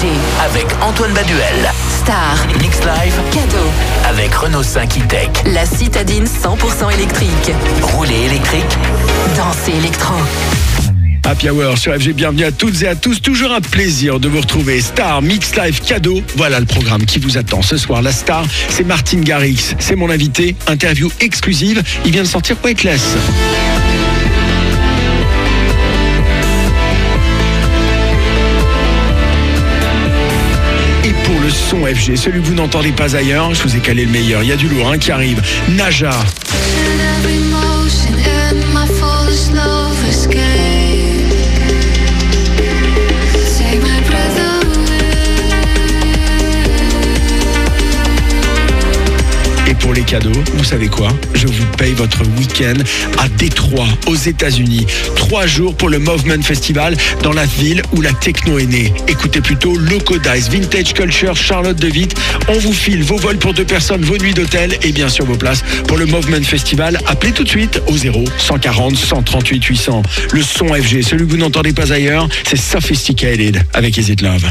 FG. Avec Antoine Baduel. Star. Mix Live. Cadeau. Avec Renault 5 E-Tech. La citadine 100% électrique. Rouler électrique. Danser électro. Happy Hour sur FG, bienvenue à toutes et à tous. Toujours un plaisir de vous retrouver. Star, Mix Live, Cadeau. Voilà le programme qui vous attend ce soir. La star, c'est Martin Garrix. C'est mon invité. Interview exclusive. Il vient de sortir Weightless. Et pour le son FG, celui que vous n'entendez pas ailleurs, je vous ai calé le meilleur. Il y a du lourd qui arrive. Naja. Et pour les cadeaux, vous savez quoi? Je vous paye votre week-end à Détroit, aux États-Unis. 3 jours pour le Movement Festival dans la ville où la techno est née. Écoutez plutôt Loco Dice, Vintage Culture, Charlotte de Witt. On vous file vos vols pour 2 personnes, vos nuits d'hôtel et bien sûr vos places pour le Movement Festival. Appelez tout de suite au 0 140 138 800. Le son FG, celui que vous n'entendez pas ailleurs, c'est Sophisticated avec Is It Love.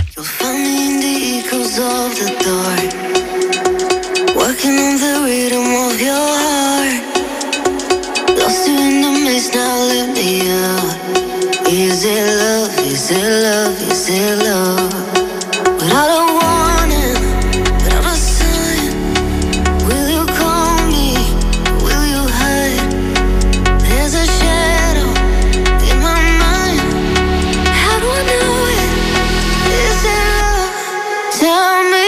Working on the rhythm of your heart. Lost you in the mist, now let me out. Is it love, is it love, is it love? But I don't want it, without a sign. Will you call me, will you hide? There's a shadow in my mind. How do I know it? Is it love? Tell me.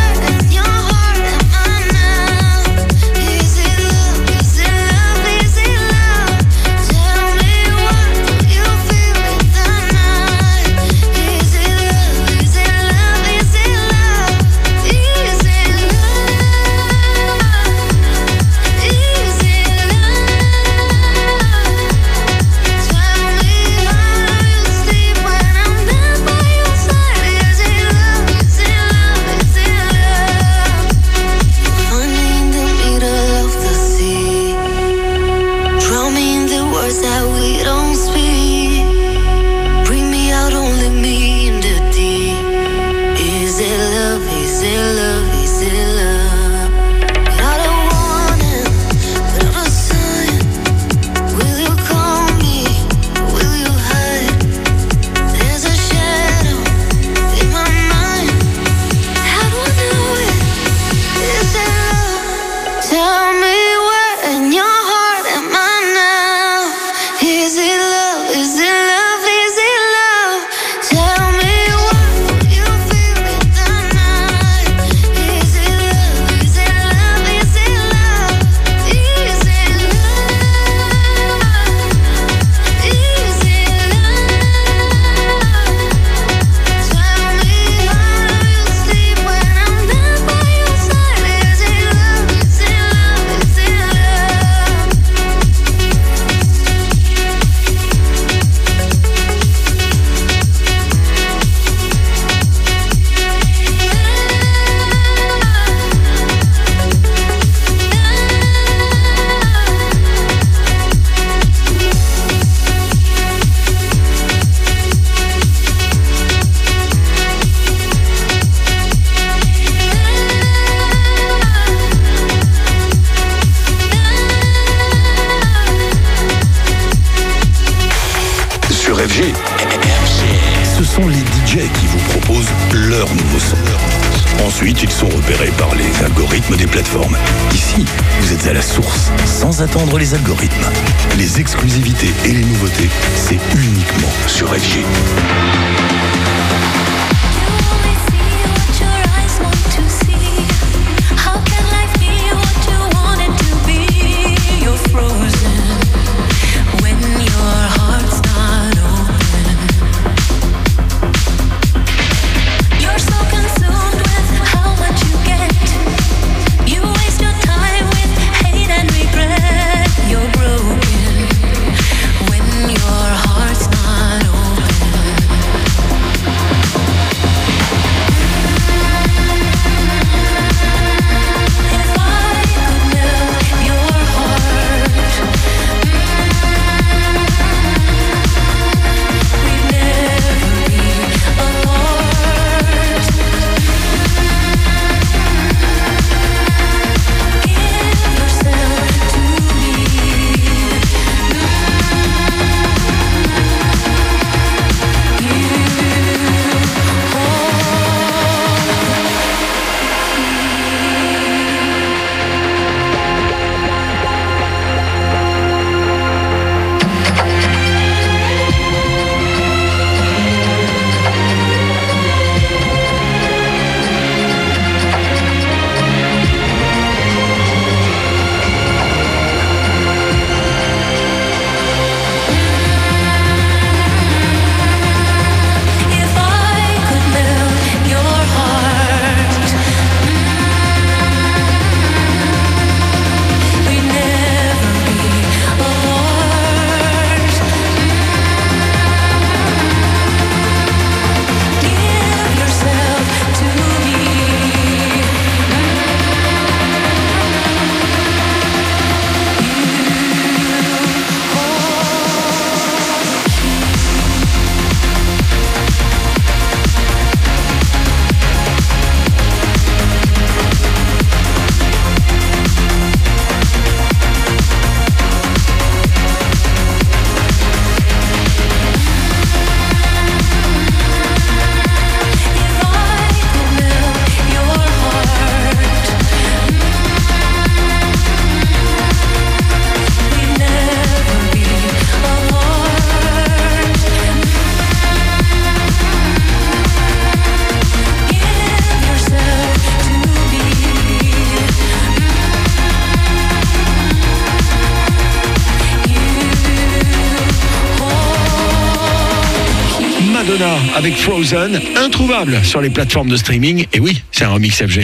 Ce sont les DJ qui vous proposent leur nouveau son. Ensuite, ils sont repérés par les algorithmes des plateformes. Ici, vous êtes à la source, sans attendre les algorithmes. Les exclusivités et les nouveautés, c'est uniquement sur FG. When your heart's not open Madonna avec Frozen, introuvable sur les plateformes de streaming. Et oui, c'est un remix FG.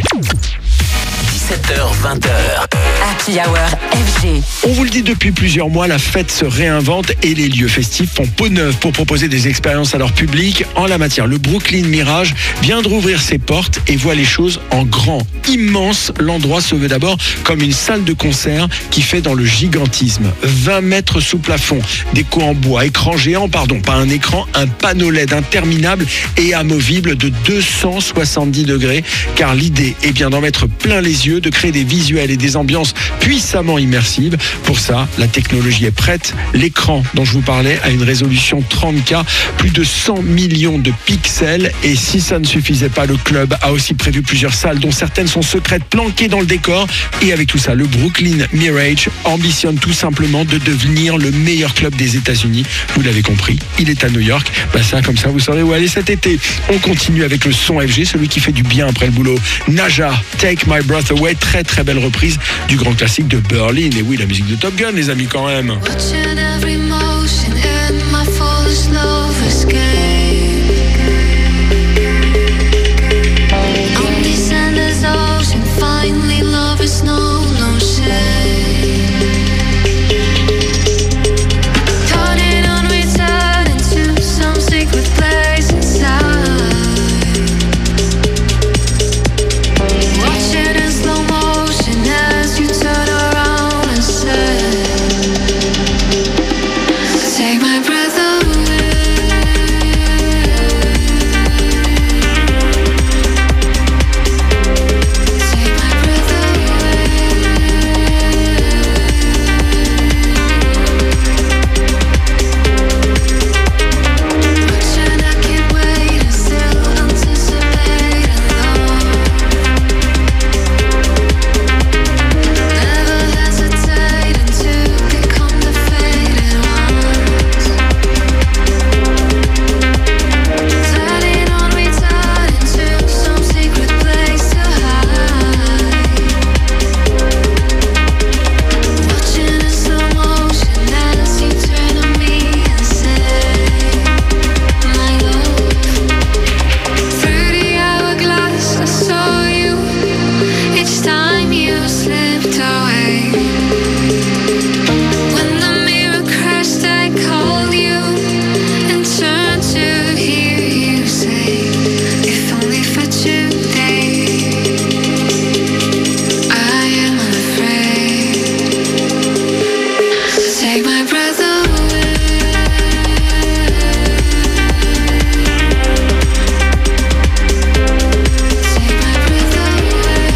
17h, 20h. Happy Hour FG. On vous le dit depuis plusieurs mois, la fête se réinvente et les lieux festifs font peau neuve pour proposer des expériences à leur public. En la matière, le Brooklyn Mirage vient de rouvrir ses portes et voit les choses en grand. Immense, l'endroit se veut d'abord comme une salle de concert qui fait dans le gigantisme. 20 mètres sous plafond, déco en bois, écran géant, pardon, pas un écran, un panneau LED interminable et amovible de 270 degrés, car l'idée est bien d'en mettre plein les yeux, de créer des visuels et des ambiances puissamment immersives. Pour ça, la technologie est prête. L'écran dont je vous parlais a une résolution 30K, plus de 100 millions de pixels. Et si ça ne suffisait pas, le club a aussi prévu plusieurs salles dont certaines sont secrètes, planquées dans le décor. Et avec tout ça, le Brooklyn Mirage ambitionne tout simplement de devenir le meilleur club des États-Unis. Vous l'avez compris, il est à New York. Ça, comme ça, vous saurez où aller cet été. On continue avec le son FG, celui qui fait du bien après le boulot. Naja, Take My Breath Away, très très belle reprise du grand classique de Berlin. Et oui, la musique de Top Gun, les amis, quand même. Watching every motion in my foolish love escape. On descenders ocean, finally love is no shame. Turning on return into some secret place inside. Watching in slow motion as you turn around and say, take my breath away. Take my breath away. Watching, I can't wait and still anticipating love. Never hesitating to become the faded ones. Turning on returning to some secret place to hide. Watching in slow motion as you turn on me and say, my love. Through the hourglass I saw you. Each time you slipped away. When the mirror crashed, I called you and turned to hear you say, if only for today. I am unafraid. So take my breath away. Take my breath away.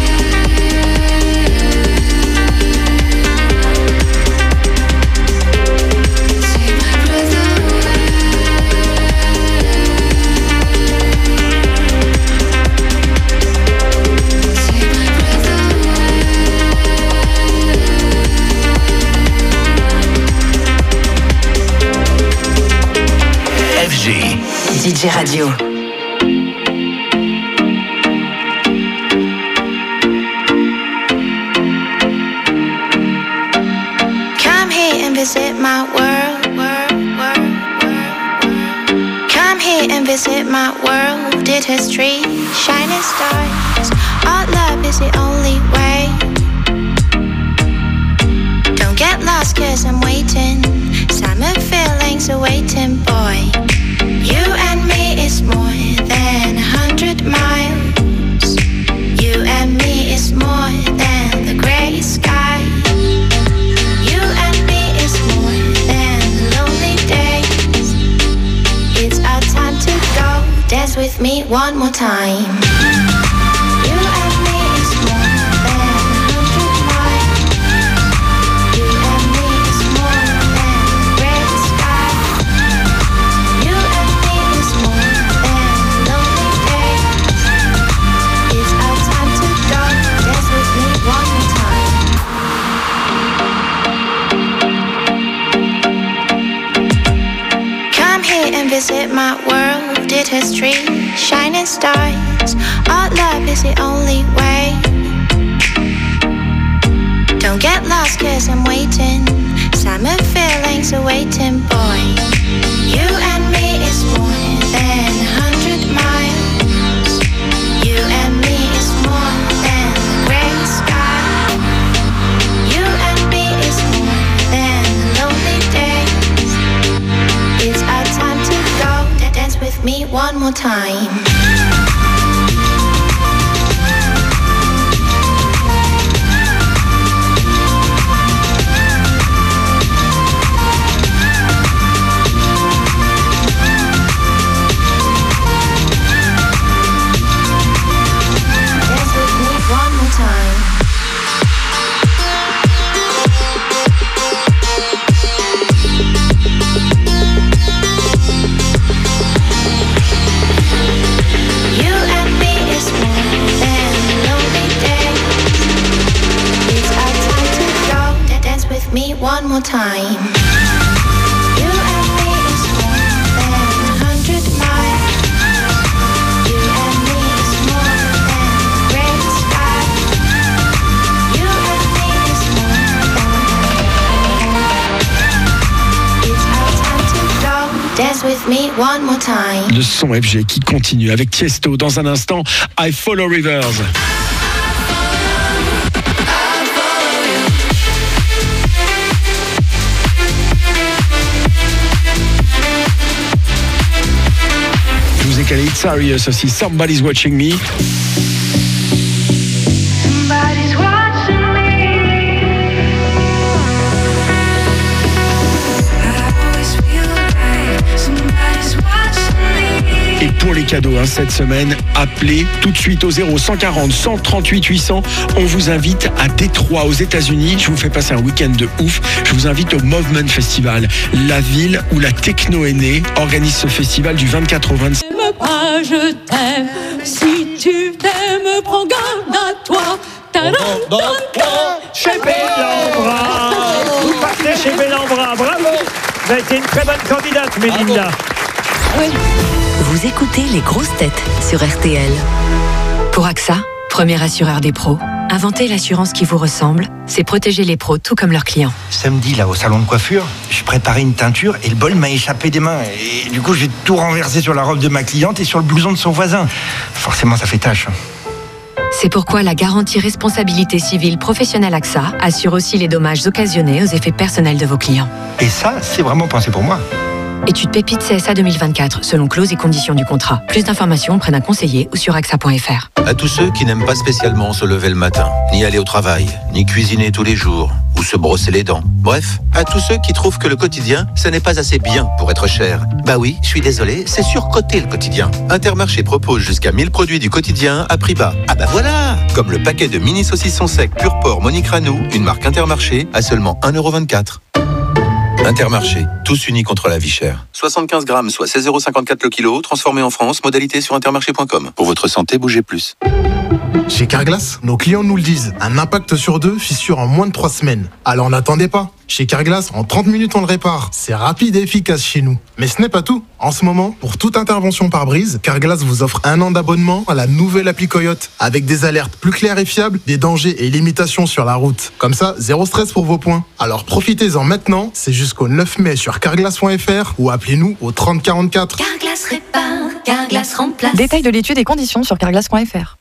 Take my breath away. Take my breath FG. DJ Radio. Come here and visit my world. Come here and visit my world. Did history, shining stars. Our love is the only way. Don't get lost 'cause I'm waiting. Summer feelings are waiting, boy. You and me is more than 100 miles. You and me is more than the gray sky. You and me is more than lonely days. It's our time to go. Dance with me one more time. You and me is more than 100 miles. You and me is more than gray sky. You and me is more than lonely days. It's our time to go. Dance with me one more time. Come here and visit my world. Did history, shining stars. Our love is the only way. Don't get lost 'cause I'm waiting. Summer feelings are waiting, boy. You and me is more than more time. You and me is more than 100 miles. You and me is more than great sky. You and me is more than. It's our time to flow. Dance with me one more time. Le son FG qui continue avec Tiesto dans un instant. I Follow Rivers. Je vous ai calé It's Serious aussi. Somebody's Watching Me. Somebody's watching me. I always feel like somebody's watching me. Et pour les cadeaux cette semaine, appelez tout de suite au 0140 138 800. On vous invite à Détroit aux États-Unis. Je vous fais passer un week-end de ouf. Je vous invite au Movement Festival. La ville où la techno est née organise ce festival du 24 au 25. Pas, je t'aime. Si tu t'aimes, prends garde à toi. Chez Bellambra. Vous partez chez Bellambra. Bravo. Vous avez été une très bonne candidate, Mélinda. Vous écoutez les grosses têtes sur RTL. Pour AXA, premier assureur des pros, inventer l'assurance qui vous ressemble, c'est protéger les pros tout comme leurs clients. Samedi, là, au salon de coiffure, je préparais une teinture et le bol m'a échappé des mains. Et du coup, j'ai tout renversé sur la robe de ma cliente et sur le blouson de son voisin. Forcément, ça fait tâche. C'est pourquoi la garantie responsabilité civile professionnelle AXA assure aussi les dommages occasionnés aux effets personnels de vos clients. Et ça, c'est vraiment pensé pour moi. Étude Pépite CSA 2024, selon clauses et conditions du contrat. Plus d'informations auprès d'un conseiller ou sur axa.fr. À tous ceux qui n'aiment pas spécialement se lever le matin, ni aller au travail, ni cuisiner tous les jours, ou se brosser les dents. Bref, à tous ceux qui trouvent que le quotidien, ce n'est pas assez bien pour être cher. Bah oui, je suis désolé, c'est surcoté le quotidien. Intermarché propose jusqu'à 1000 produits du quotidien à prix bas. Ah bah voilà! Comme le paquet de mini saucissons secs pur porc Monique Ranou, une marque Intermarché, à seulement 1,24€. Intermarché, tous unis contre la vie chère. 75 grammes, soit 16,54€ le kilo, transformé en France, modalité sur intermarché.com. Pour votre santé, bougez plus. Chez Carglass, nos clients nous le disent, un impact sur 2, fissure en moins de 3 semaines. Alors n'attendez pas. Chez Carglass, en 30 minutes, on le répare. C'est rapide et efficace chez nous. Mais ce n'est pas tout. En ce moment, pour toute intervention par brise, Carglass vous offre 1 an d'abonnement à la nouvelle appli Coyote, avec des alertes plus claires et fiables, des dangers et limitations sur la route. Comme ça, zéro stress pour vos points. Alors profitez-en maintenant, c'est jusqu'au 9 mai sur carglass.fr ou appelez-nous au 30 44. Carglass répare, Carglass remplace. Détail de l'étude et conditions sur carglass.fr.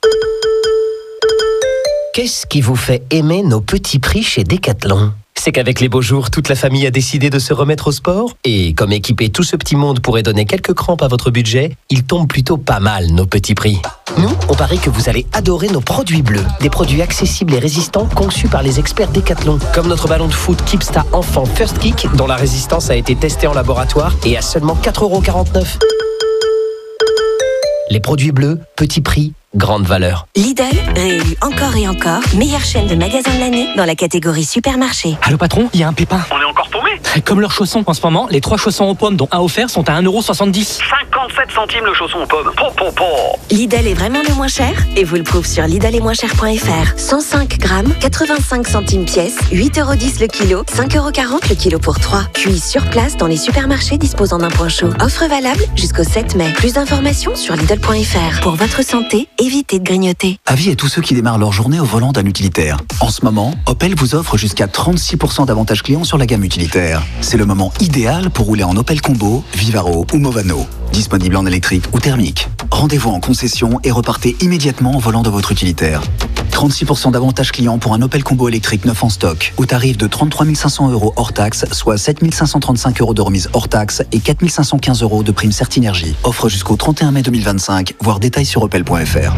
Qu'est-ce qui vous fait aimer nos petits prix chez Decathlon ? C'est qu'avec les beaux jours, toute la famille a décidé de se remettre au sport. Et comme équiper tout ce petit monde pourrait donner quelques crampes à votre budget, ils tombent plutôt pas mal, nos petits prix. Nous, on parie que vous allez adorer nos produits bleus. Des produits accessibles et résistants conçus par les experts Decathlon. Comme notre ballon de foot Kipsta Enfant First Kick, dont la résistance a été testée en laboratoire et à seulement 4,49€. Les produits bleus, petit prix, grande valeur. Lidl, réélu encore et encore, meilleure chaîne de magasins de l'année dans la catégorie supermarché. Allô patron, il y a un pépin. On est encore paumé. Comme leurs chaussons, en ce moment, les 3 chaussons aux pommes dont un offert sont à 1,70€. 57 centimes le chausson aux pommes. Lidl est vraiment le moins cher et vous le prouve sur lidlesetmoincher.fr. 105 grammes, 85 centimes pièce, 8,10€ le kilo, 5,40€ le kilo pour 3. Cuit sur place dans les supermarchés disposant d'un point chaud. Offre valable jusqu'au 7 mai. Plus d'informations sur lidl.fr. Pour votre santé, évitez de grignoter. Avis à tous ceux qui démarrent leur journée au volant d'un utilitaire. En ce moment, Opel vous offre jusqu'à 36% d'avantages clients sur la gamme utilitaire. C'est le moment idéal pour rouler en Opel Combo, Vivaro ou Movano. Disponible en électrique ou thermique. Rendez-vous en concession et repartez immédiatement au volant de votre utilitaire. 36% d'avantages clients pour un Opel Combo électrique neuf en stock, au tarif de 33 500€ hors taxe, soit 7 535€ de remise hors taxe et 4 515€ de prime Certinergie. Offre jusqu'au 31 mai 2025, voire détails sur opel.fr.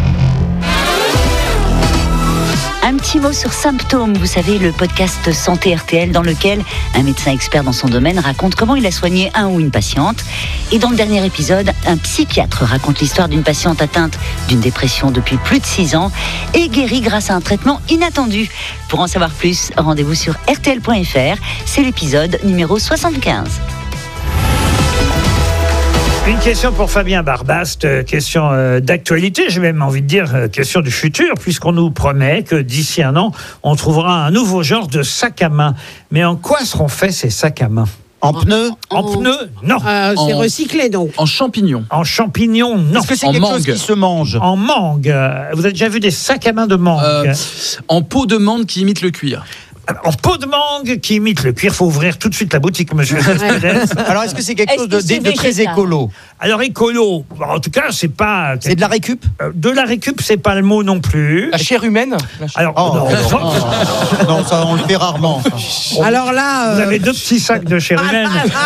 Un petit mot sur Symptômes, vous savez, le podcast Santé RTL dans lequel un médecin expert dans son domaine raconte comment il a soigné un ou une patiente. Et dans le dernier épisode, un psychiatre raconte l'histoire d'une patiente atteinte d'une dépression depuis plus de 6 ans et guérie grâce à un traitement inattendu. Pour en savoir plus, rendez-vous sur rtl.fr, c'est l'épisode numéro 75. Une question pour Fabien Barbast, question d'actualité, j'ai même envie de dire question du futur, puisqu'on nous promet que d'ici un an, on trouvera un nouveau genre de sac à main. Mais en quoi seront faits ces sacs à main ? En pneus ? En pneus, non. C'est recyclé donc. En champignons ? En champignons, non. Est-ce que c'est quelque chose qui se mange ? En mangue. Vous avez déjà vu des sacs à main de mangue ? En peau de menthe qui imite le cuir. En peau de mangue qui imite le cuir, il faut ouvrir tout de suite la boutique, monsieur. Alors, est-ce que c'est quelque chose de très écolo ? Alors, écolo, en tout cas, c'est pas... C'est de la récup ? De la récup, c'est pas le mot non plus. La chair humaine ? Alors, non, ça, on le fait rarement. Alors là... Vous avez 2 petits sacs de chair humaine.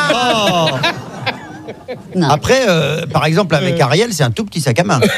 Après, par exemple, avec Ariel, c'est un tout petit sac à main.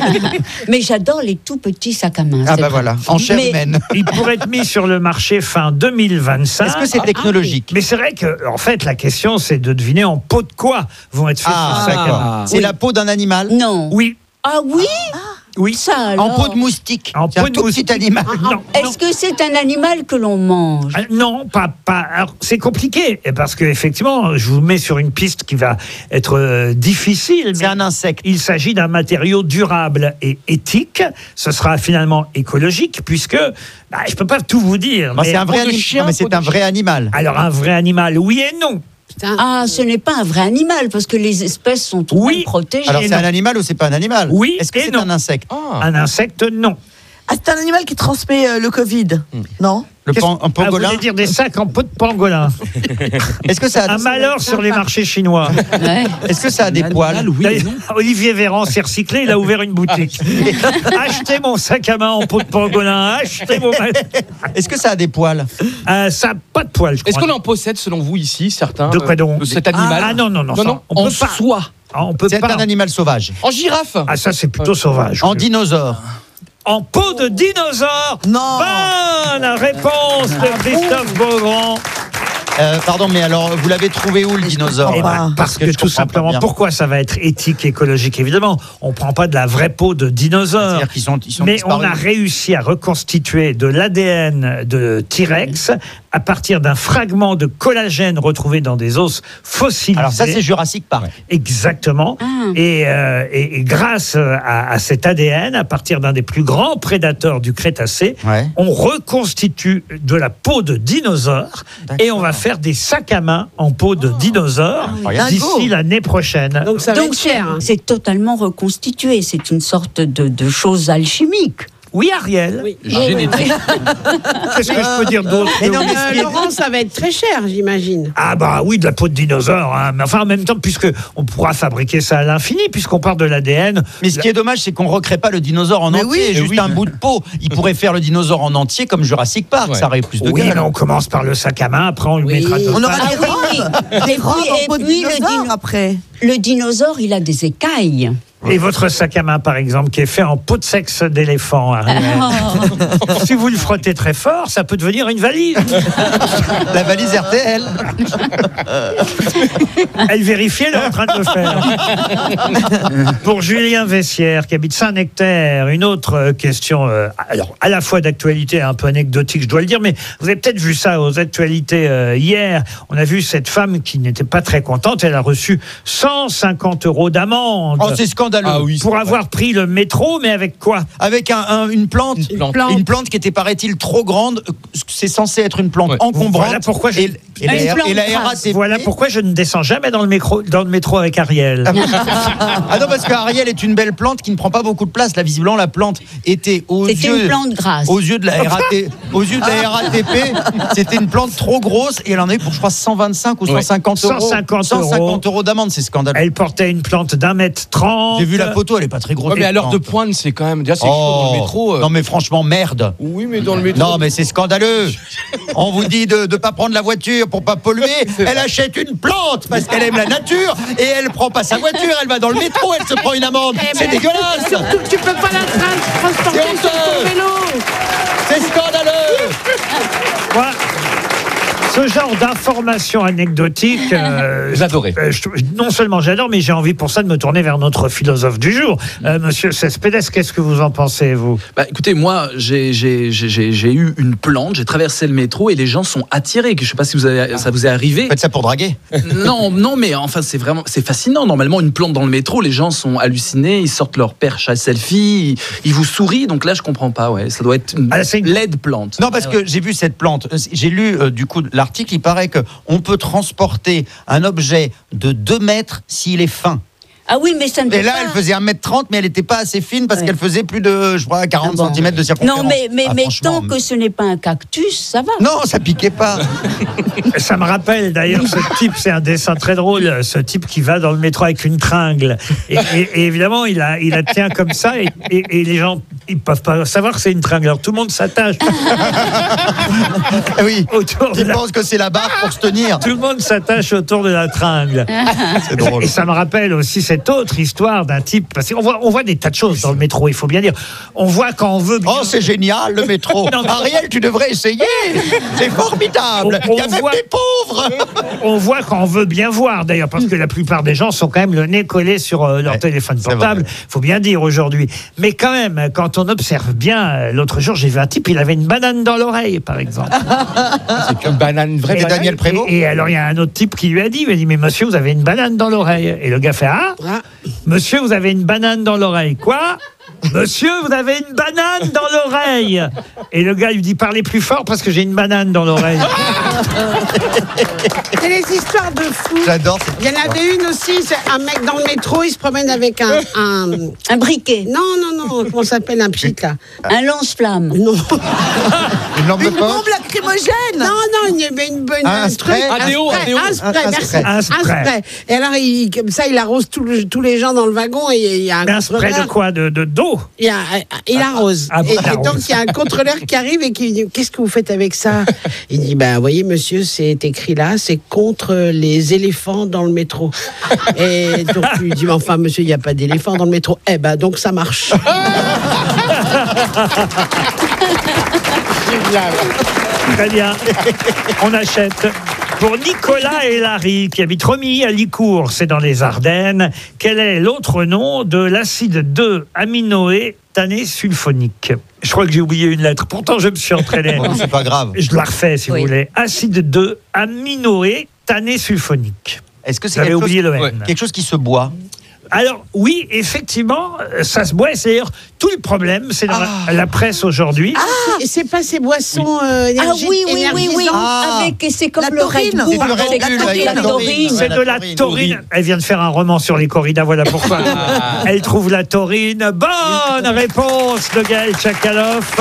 Mais j'adore les tout petits sacs à main. Ah bah voilà, en chair humaine. Il pourrait être mis sur le marché fin 2025. Est-ce que c'est technologique ? Mais c'est vrai que, en fait, la question, c'est de deviner en peau de quoi vont être faits ces sacs à main. C'est la peau d'un animal ? Non. Oui. Ah oui ? Oui. Ça alors. En peau de moustique. En c'est un tout petit animal. Est-ce que c'est un animal que l'on mange ? Non, pas. Alors, c'est compliqué parce que effectivement, je vous mets sur une piste qui va être difficile. C'est un insecte. Il s'agit d'un matériau durable et éthique. Ce sera finalement écologique puisque je peux pas tout vous dire. C'est un vrai animal. Mais c'est un vrai animal. Alors un vrai animal, oui et non. Ah, ce n'est pas un vrai animal, parce que les espèces sont tout de même protégées. Alors c'est un animal ou c'est pas un animal ? Oui. Est-ce que c'est un insecte ? Un insecte, non. Ah, c'est un animal qui transmet le Covid, non ? En pangolin. Vous voulez dire des sacs en peau de pangolin. Est-ce que ça a un malheur sur les marchés chinois. Ouais. Est-ce que ça a des poils ? Olivier Véran s'est recyclé, il a ouvert une boutique. Achetez mon sac à main en peau de pangolin, achetez mon... Est-ce que ça a des poils ? Ça n'a pas de poils, je crois. Est-ce qu'on en possède, selon vous, ici, certains ? De quoi donc ? Cet animal ? Ah non, on peut pas. On peut c'est pas. un animal sauvage. En girafe ? Ah ça c'est plutôt sauvage. En dinosaure ? En peau de dinosaure ? Non. Bonne réponse de Christophe Beaugrand. Pardon, mais alors, vous l'avez trouvé où, le dinosaure ? Parce que tout simplement, pourquoi ça va être éthique, écologique ? Évidemment, on ne prend pas de la vraie peau de dinosaure. C'est-à-dire qu'ils sont mais disparus. on a réussi à reconstituer de l'ADN de T-Rex à partir d'un fragment de collagène retrouvé dans des os fossilisés. Alors ça, c'est Jurassic Park. Exactement. Et grâce à cet ADN, à partir d'un des plus grands prédateurs du Crétacé, on reconstitue de la peau de dinosaure et on va faire des sacs à main en peau de dinosaure d'ici l'année prochaine. Donc ça va être cher. C'est totalement reconstitué. C'est une sorte de chose alchimique. Oui, Ariel. Oui. Génétique. Qu'est-ce que je peux dire d'autre ? Laurent, ça va être très cher, j'imagine. Ah bah oui, de la peau de dinosaure. Hein. Mais enfin, en même temps, puisque on pourra fabriquer ça à l'infini, puisqu'on part de l'ADN. Mais ce qui est dommage, c'est qu'on ne recrée pas le dinosaure en entier, juste un bout de peau. Il pourrait faire le dinosaure en entier comme Jurassic Park, ça aurait plus de Oui, gueule. mais on commence par le sac à main, après on le mettra de On aura des robes. Des robes en peau de dinosaure après. Le dinosaure, il a des écailles. Et votre sac à main, par exemple, qui est fait en peau de sexe d'éléphant, Ariel. Si vous le frottez très fort, ça peut devenir une valise. La valise RTL. Elle vérifie, elle est en train de le faire. Pour Julien Vessière, qui habite Saint-Nectaire, une autre question, alors à la fois d'actualité et un peu anecdotique, je dois le dire, mais vous avez peut-être vu ça aux actualités hier. On a vu cette femme qui n'était pas très contente. Elle a reçu 150 € d'amende. Oh, c'est scandaleux. Pour avoir pris le métro, mais avec quoi ? Avec une plante. Une plante qui était, paraît-il, trop grande. C'est censé être une plante encombrante. Voilà pourquoi Voilà pourquoi je ne descends jamais dans le métro avec Ariel. Ah non, parce qu'Ariel est une belle plante qui ne prend pas beaucoup de place. Là, visiblement, la plante était C'était une plante grasse. Aux yeux de la RATP, c'était une plante trop grosse et elle en a eu pour, je crois, 125 ou 150 €. 150 € d'amende, c'est scandaleux. Elle portait une plante d'1,30 m. J'ai vu la photo, elle est pas très grosse. Mais à l'heure de pointe, c'est quand même. Déjà, c'est chaud dans le métro. Non, mais franchement, merde. Oui, mais dans le métro. Non, mais c'est scandaleux. On vous dit de ne pas prendre la voiture pour pas polluer. Elle achète une plante parce qu'elle aime la nature et elle prend pas sa voiture. Elle va dans le métro, elle se prend une amende. C'est dégueulasse. Surtout que tu peux pas la transporter sur ton vélo. C'est scandaleux. Ce genre d'infos information anecdotique. Vous adorez. Non seulement j'adore, mais j'ai envie pour ça de me tourner vers notre philosophe du jour. Monsieur Cespedes, qu'est-ce que vous en pensez, vous? Écoutez, moi, j'ai eu une plante, j'ai traversé le métro et les gens sont attirés. Je ne sais pas si ça vous est arrivé. Faites ça pour draguer. Non, mais enfin, c'est fascinant. Normalement, une plante dans le métro, les gens sont hallucinés, ils sortent leur perche à selfie, ils vous sourient. Donc là, je comprends pas. Ouais, ça doit être une laide plante. Non, parce que j'ai vu cette plante. J'ai lu du coup l'article. Il paraît que on peut transporter un objet de 2 mètres s'il est fin. Ah oui, mais ça ne peut Et là, pas. elle faisait 1m30, mais elle n'était pas assez fine parce qu'elle faisait plus de, je crois, 40 cm de circonférence. Non, mais tant que ce n'est pas un cactus, ça va. Non, ça piquait pas. Ça me rappelle d'ailleurs ce type, c'est un dessin très drôle, ce type qui va dans le métro avec une tringle. Et évidemment, il la tient comme ça et les gens, ils ne peuvent pas savoir que c'est une tringle. Alors tout le monde s'attache. Oui, ils pensent que c'est la barre pour se tenir. Tout le monde s'attache autour de la tringle. C'est drôle. Et ça me rappelle aussi cette autre histoire d'un type, parce qu'on voit des tas de choses dans le métro, il faut bien dire. On voit quand on veut... Oh, c'est génial, le métro. Ariel, tu devrais essayer. C'est formidable. Il y a même des pauvres. On voit quand on veut bien voir, d'ailleurs, parce que la plupart des gens sont quand même le nez collé sur leur téléphone portable. Il faut bien dire aujourd'hui. Mais quand même, quand on observe bien, l'autre jour, j'ai vu un type, il avait une banane dans l'oreille, par exemple. C'est une banane, une vraie banane. Daniel Prévost. Et alors, il y a un autre type qui lui a dit, mais monsieur, vous avez une banane dans l'oreille. Et le gars fait, monsieur, vous avez une banane dans l'oreille. Quoi? Monsieur, vous avez une banane dans l'oreille. Et le gars lui dit, parlez plus fort parce que j'ai une banane dans l'oreille. C'est les histoires de fous. J'adore. Il y en avait une aussi, c'est un mec dans le métro, il se promène avec un briquet. Non, comment ça s'appelle un pchit là? Un lance-flamme. Non. Une lampe de Une poche. bombe lacrymogène. Non, il y avait une bonne Un spray. truc. Un déo. Un spray, merci. Un spray. Et alors, comme ça, il arrose tous les gens dans le wagon et il y a un spray de quoi? D'eau? Il arrose. Et donc, il y a un contrôleur qui arrive et qui dit, qu'est-ce que vous faites avec ça? Il dit, voyez, monsieur, c'est écrit là, c'est contre les éléphants dans le métro. Et donc, il dit, mais enfin, monsieur, il n'y a pas d'éléphants dans le métro. Donc ça marche. Très bien. On achète. Pour Nicolas et Larry, qui habitent Romilly à Licourt, c'est dans les Ardennes, quel est l'autre nom de l'acide 2-aminoé tanné sulfonique? Je crois que j'ai oublié une lettre. Pourtant, je me suis entraîné. C'est pas grave. Je la refais, si vous voulez. Acide 2-aminoé tanné sulfonique. Est-ce que c'est quelque chose qui se boit? Alors, oui, effectivement, ça se boit. C'est d'ailleurs tout le problème, c'est dans la presse aujourd'hui. Et c'est pas ces boissons énergisantes. C'est comme le Red Bull. C'est de la taurine. Elle vient de faire un roman sur les corridas, voilà pourquoi. Elle trouve la taurine. Bonne réponse de Gaël Tchakaloff.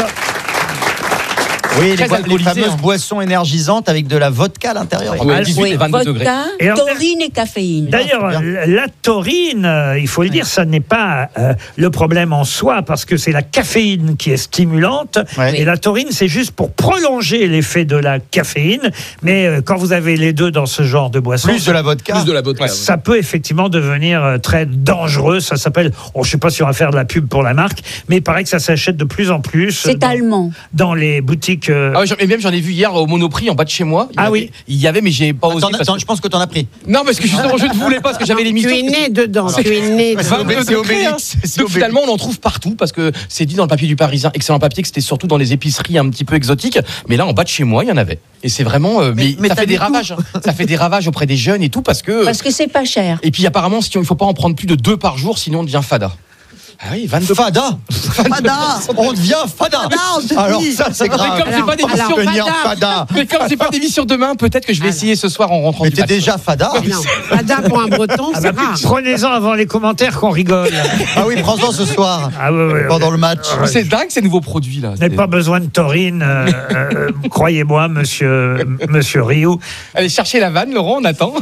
Oui, les fameuses boissons énergisantes avec de la vodka à l'intérieur. 18 et 22 degrés. Vodka, taurine et caféine. D'ailleurs, la taurine, il faut le dire, ça n'est pas le problème en soi, parce que c'est la caféine qui est stimulante, et la taurine, c'est juste pour prolonger l'effet de la caféine. Mais quand vous avez les deux dans ce genre de boisson, plus de la vodka, ça peut effectivement devenir très dangereux. Ça s'appelle, je ne sais pas si on va faire de la pub pour la marque, mais il paraît que ça s'achète de plus en plus. C'est allemand. Dans les boutiques. Et même j'en ai vu hier au Monoprix en bas de chez moi. Il y avait, mais j'ai pas osé. Je pense que t'en as pris. Non, parce que justement, je ne voulais pas, parce que j'avais l'émission. Tu es né dedans. C'est Obélix. Donc finalement, on en trouve partout, parce que c'est dit dans le papier du Parisien, excellent papier, que c'était surtout dans les épiceries un petit peu exotiques. Mais là, en bas de chez moi, il y en avait. Et c'est vraiment. Mais ça fait des ravages. Ça fait des ravages auprès des jeunes et tout, parce que c'est pas cher. Et puis apparemment, il ne faut pas en prendre plus de 2 par jour, sinon on devient fada. Ah oui, 22. Fada. On devient fada. Alors ça, c'est grave. Mais comme c'est pas d'émission fada. Mais comme c'est pas d'émission demain, peut-être que je vais essayer ce soir en rentrant. Mais t'es déjà fada. Fada pour un breton, c'est rare. Prenez-en avant les commentaires qu'on rigole. Ah oui, prends-en ce soir. Pendant le match. C'est dingue ces nouveaux produits là. Vous n'avez pas besoin de taurine, croyez-moi, monsieur Rioux. Allez chercher la vanne, Laurent, on attend.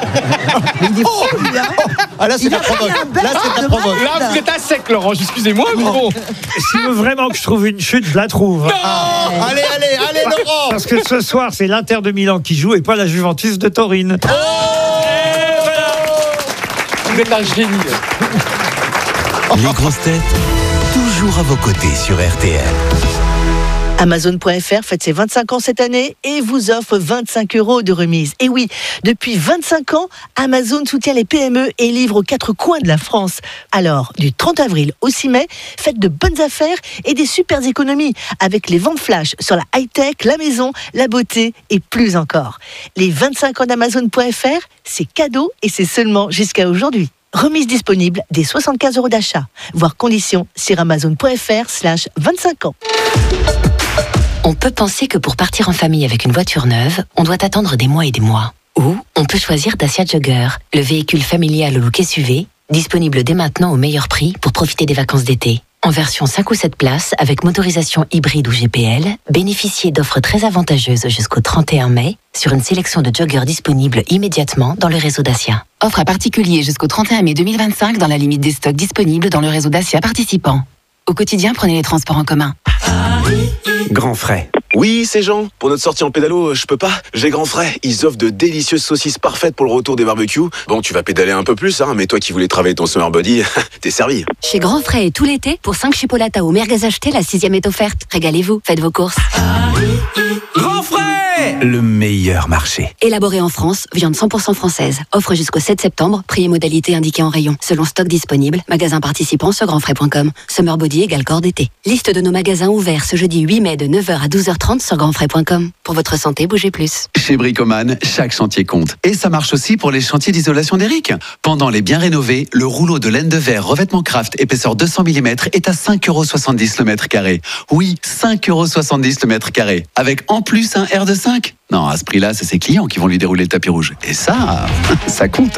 Là, c'est la provoque. Là, vous êtes à sec, Laurent, excusez-moi, mais bon. Si vous veux vraiment que je trouve une chute, je la trouve. Non allez, Laurent. Parce que ce soir, c'est l'Inter de Milan qui joue et pas la Juventus de Taurine. Vous êtes un génie. Les grosses têtes, toujours à vos côtés sur RTL. Amazon.fr fête ses 25 ans cette année et vous offre 25 € de remise. Et oui, depuis 25 ans, Amazon soutient les PME et livre aux 4 coins de la France. Alors, du 30 avril au 6 mai, faites de bonnes affaires et des super économies avec les ventes flash sur la high-tech, la maison, la beauté et plus encore. Les 25 ans d'Amazon.fr, c'est cadeau et c'est seulement jusqu'à aujourd'hui. Remise disponible dès 75 € d'achat. Voir conditions sur amazon.fr/25 ans. On peut penser que pour partir en famille avec une voiture neuve, on doit attendre des mois et des mois. Ou on peut choisir Dacia Jogger, le véhicule familial au look SUV, disponible dès maintenant au meilleur prix pour profiter des vacances d'été. En version 5 ou 7 places, avec motorisation hybride ou GPL, bénéficiez d'offres très avantageuses jusqu'au 31 mai sur une sélection de joggers disponibles immédiatement dans le réseau Dacia. Offre à particulier jusqu'au 31 mai 2025 dans la limite des stocks disponibles dans le réseau Dacia participant. Au quotidien, prenez les transports en commun. Grand Frais. Oui, c'est Jean. Pour notre sortie en pédalo, je peux pas. J'ai Grand Frais. Ils offrent de délicieuses saucisses parfaites pour le retour des barbecues. Bon, tu vas pédaler un peu plus, hein, mais toi qui voulais travailler ton summer body, t'es servi. Chez Grand Frais et tout l'été, pour 5 chipolatas ou merguez achetés, la 6e est offerte. Régalez-vous, faites vos courses. Grand Frais, le meilleur marché. Élaboré en France, viande 100% française. Offre jusqu'au 7 septembre, prix et modalités indiqués en rayon. Selon stock disponible, magasin participant sur grandfrais.com. Summer body égale corps d'été. Liste de nos magasins ouverts ce jeudi 8 mai de 9h à 12h30 sur grandfrais.com. Pour votre santé, bougez plus. Chez Bricoman, chaque chantier compte. Et ça marche aussi pour les chantiers d'isolation d'Eric. Pendant les biens rénovés, le rouleau de laine de verre revêtement Craft épaisseur 200 mm est à 5,70 € le mètre carré. Oui, 5,70 € le mètre carré. Avec en plus un R de 5. Non, à ce prix-là, c'est ses clients qui vont lui dérouler le tapis rouge. Et ça, ça compte.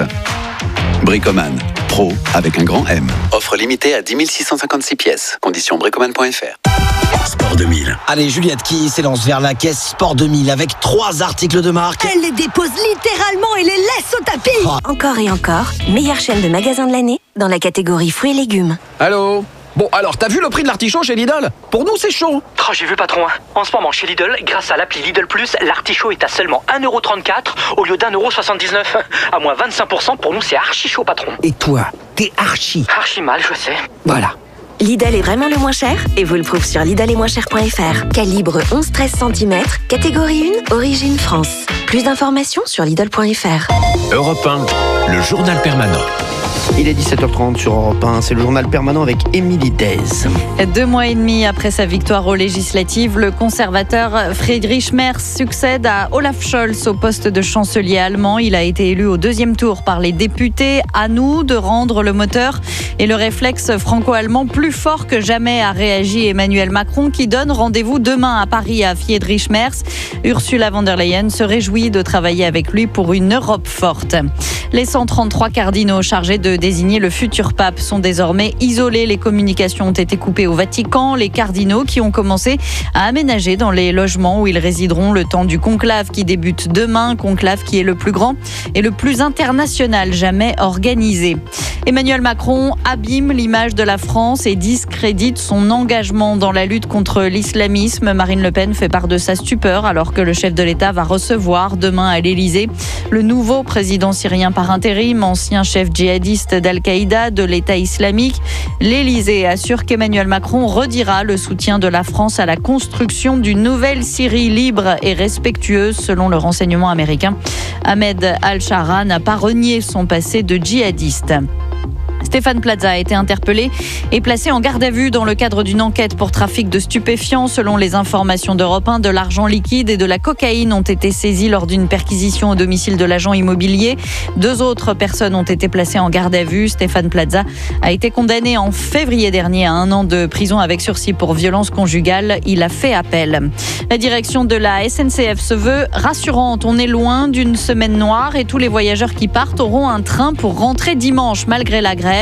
Bricoman, pro avec un grand M. Offre limitée à 10 656 pièces. Conditions bricoman.fr. Sport 2000. Allez, Juliette qui s'élance vers la caisse Sport 2000 avec 3 articles de marque. Elle les dépose littéralement et les laisse au tapis. Encore et encore, meilleure chaîne de magasins de l'année dans la catégorie fruits et légumes. Allô? Bon, alors, t'as vu le prix de l'artichaut chez Lidl? Pour nous, c'est chaud. Oh, j'ai vu, patron. En ce moment, chez Lidl, grâce à l'appli Lidl Plus, l'artichaut est à seulement 1,34 € au lieu d'1,79 €. À moins 25%, pour nous, c'est archi chaud, patron. Et toi, t'es archi mal, je sais. Voilà. Lidl est vraiment le moins cher et vous le prouve sur lidl-et-moins-cher.fr. Calibre 11-13 cm, catégorie 1, origine France. Plus d'informations sur lidl.fr. Europe 1, le journal permanent. Il est 17h30 sur Europe 1, c'est le journal permanent avec Émilie Dez. 2 mois et demi après sa victoire aux législatives, le conservateur Friedrich Merz succède à Olaf Scholz au poste de chancelier allemand. Il a été élu au 2e tour par les députés. À nous de rendre le moteur et le réflexe franco-allemand plus fort que jamais, a réagi Emmanuel Macron, qui donne rendez-vous demain à Paris à Friedrich Merz. Ursula von der Leyen se réjouit de travailler avec lui pour une Europe forte. Les 133 cardinaux chargés de désigner le futur pape sont désormais isolés. Les communications ont été coupées au Vatican. Les cardinaux qui ont commencé à aménager dans les logements où ils résideront le temps du conclave qui débute demain. Conclave qui est le plus grand et le plus international jamais organisé. Emmanuel Macron abîme l'image de la France et discrédite son engagement dans la lutte contre l'islamisme. Marine Le Pen fait part de sa stupeur alors que le chef de l'État va recevoir demain à l'Élysée le nouveau président syrien par intérim, ancien chef djihadiste d'Al-Qaïda, de l'État islamique. L'Élysée assure qu'Emmanuel Macron redira le soutien de la France à la construction d'une nouvelle Syrie libre et respectueuse, selon le renseignement américain. Ahmed Al-Shara n'a pas renié son passé de djihadiste. Stéphane Plaza a été interpellé et placé en garde à vue dans le cadre d'une enquête pour trafic de stupéfiants. Selon les informations d'Europe 1, de l'argent liquide et de la cocaïne ont été saisis lors d'une perquisition au domicile de l'agent immobilier. 2 autres personnes ont été placées en garde à vue. Stéphane Plaza a été condamné en février dernier à 1 an de prison avec sursis pour violence conjugale. Il a fait appel. La direction de la SNCF se veut rassurante. On est loin d'une semaine noire et tous les voyageurs qui partent auront un train pour rentrer dimanche malgré la grève.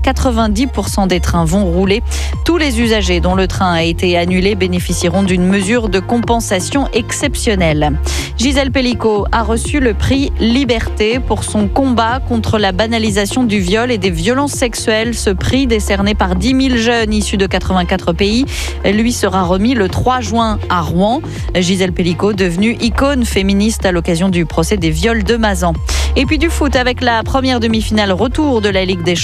90% des trains vont rouler. Tous les usagers dont le train a été annulé bénéficieront d'une mesure de compensation exceptionnelle. Gisèle Pellicot a reçu le prix Liberté pour son combat contre la banalisation du viol et des violences sexuelles. Ce prix, décerné par 10 000 jeunes issus de 84 pays, lui sera remis le 3 juin à Rouen. Gisèle Pellicot, devenue icône féministe à l'occasion du procès des viols de Mazan. Et puis du foot avec la première demi-finale retour de la Ligue des Champions.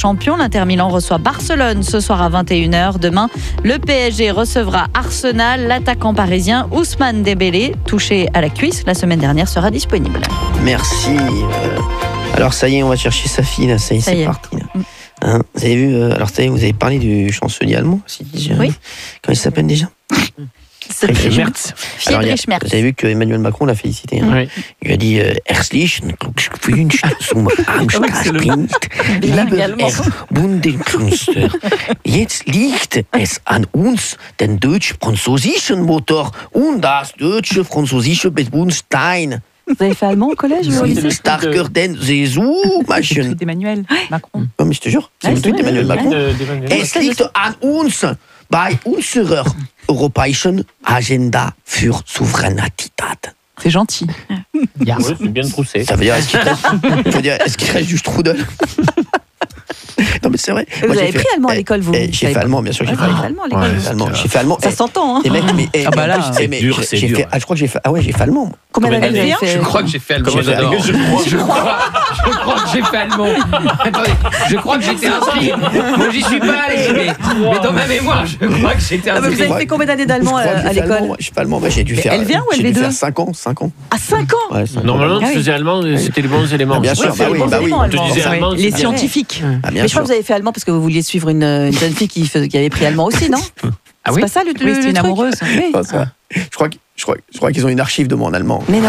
Champions. L'Inter Milan reçoit Barcelone ce soir à 21h. Demain, le PSG recevra Arsenal. L'attaquant parisien Ousmane Dembélé, touché à la cuisse la semaine dernière, sera disponible. Merci. Alors ça y est, on va chercher sa fille là. Ça y est, c'est parti. Là. Hein, vous avez vu alors ça y est, vous avez parlé du chancelier allemand. Oui. Comment il s'appelle déjà? Friedrich Merz. Friedrich Merz. Vous avez vu que Emmanuel Macron l'a félicité. Hein. Oui. Il a dit herzlichen Glückwunsch zum Anstiegsprint, lieber Herr Bundeskanzler. Jetzt liegt es an uns, den deutsch-französischen Motor und das deutsche-französische Bewusstsein. Vous avez fait allemand au collège ou au lycée? Starker denn Jesu, machin. C'est d'Emmanuel Macron. Non, mais je te jure, c'est le tweet d'Emmanuel Macron. Es liegt an uns, bei unserer europäischen Agenda für Souveränität. C'est gentil. Yeah. Oui, c'est bien troussé. Ça veut dire, est-ce qu'il reste du strudel? Non, mais c'est vrai. Vous avez pris allemand à l'école, vous? J'ai fait allemand, bien sûr. J'ai fait allemand. J'ai fait allemand. Ça s'entend, hein? Ah bah là, c'est dur, c'est dur. Je crois que j'ai fait. Ah ouais, j'ai fait allemand. Combien d'années vous avez fait? Je crois que j'ai fait allemand. Je crois que j'ai fait allemand. Attendez, je crois que j'étais inscrit. Moi, j'y suis pas allé, mais dans ma mémoire, je crois que j'étais inscrit. Vous avez fait combien d'années d'allemand à l'école? Je fais allemand. J'ai dû faire. L1 ou LV2? J'ai dû faire 5 ans. Ah, 5 ans? Normalement, tu faisais allemand, c'était les bons éléments. Bien sûr, bah oui. On te disait allemand. Les scientifiques. Mais je crois que vous avez fait allemand parce que vous vouliez suivre une jeune fille qui avait pris allemand aussi, non? Ah oui? C'est pas ça le truc? Oui, c'est une amoureuse. Oui. Je crois qu'ils ont une archive de moi en allemand. Mais non.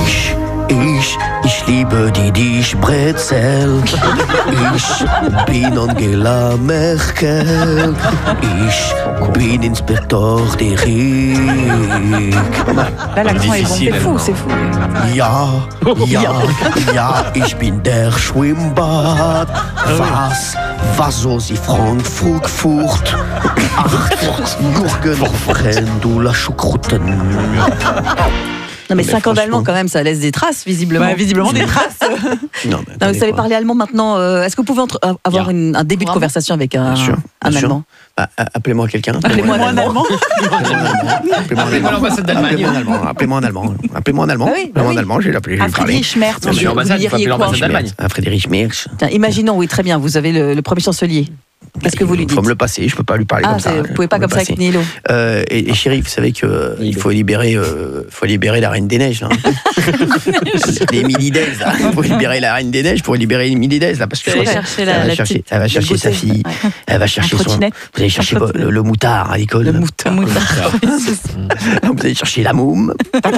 Ich liebe dich Brezel. Ich bin Angela Merkel. Ich bin Inspektor Derrick. Là, l'accent est bon. C'est fou. Ja, ich bin der Schwimmbad. Was so sie Frankfurt furt. Acht Gurken, Frendula Schokrouten. Non mais 5 ans d'allemand quand même, ça laisse des traces visiblement. Visiblement des traces. Non, vous savez parler allemand maintenant. Est-ce que vous pouvez avoir un début de conversation avec un Allemand? Appelez-moi quelqu'un. Appelez-moi un Allemand. Appelez-moi l'ambassade d'Allemagne. Appelez-moi en allemand. Appelez-moi en allemand. Je vais l'appeler. Friedrich Merz. Vous diriez l'ambassade d'Allemagne. Friedrich Merz. Imaginons, oui, très bien. Vous avez le premier chancelier. Qu'est-ce que vous lui dites? Il faut me le passer, je peux pas lui parler comme ça. Vous pouvez pas comme ça avec Nilo. Et chérie, vous savez qu'il faut libérer la Reine des Neiges. Hein. Les Émilie-Dez, il faut libérer la Reine des Neiges pour libérer Émilie-Dez. Parce que elle va chercher sa fille, elle va chercher son... Vous allez chercher le moutard à l'école. Le moutard. Vous allez chercher la môme.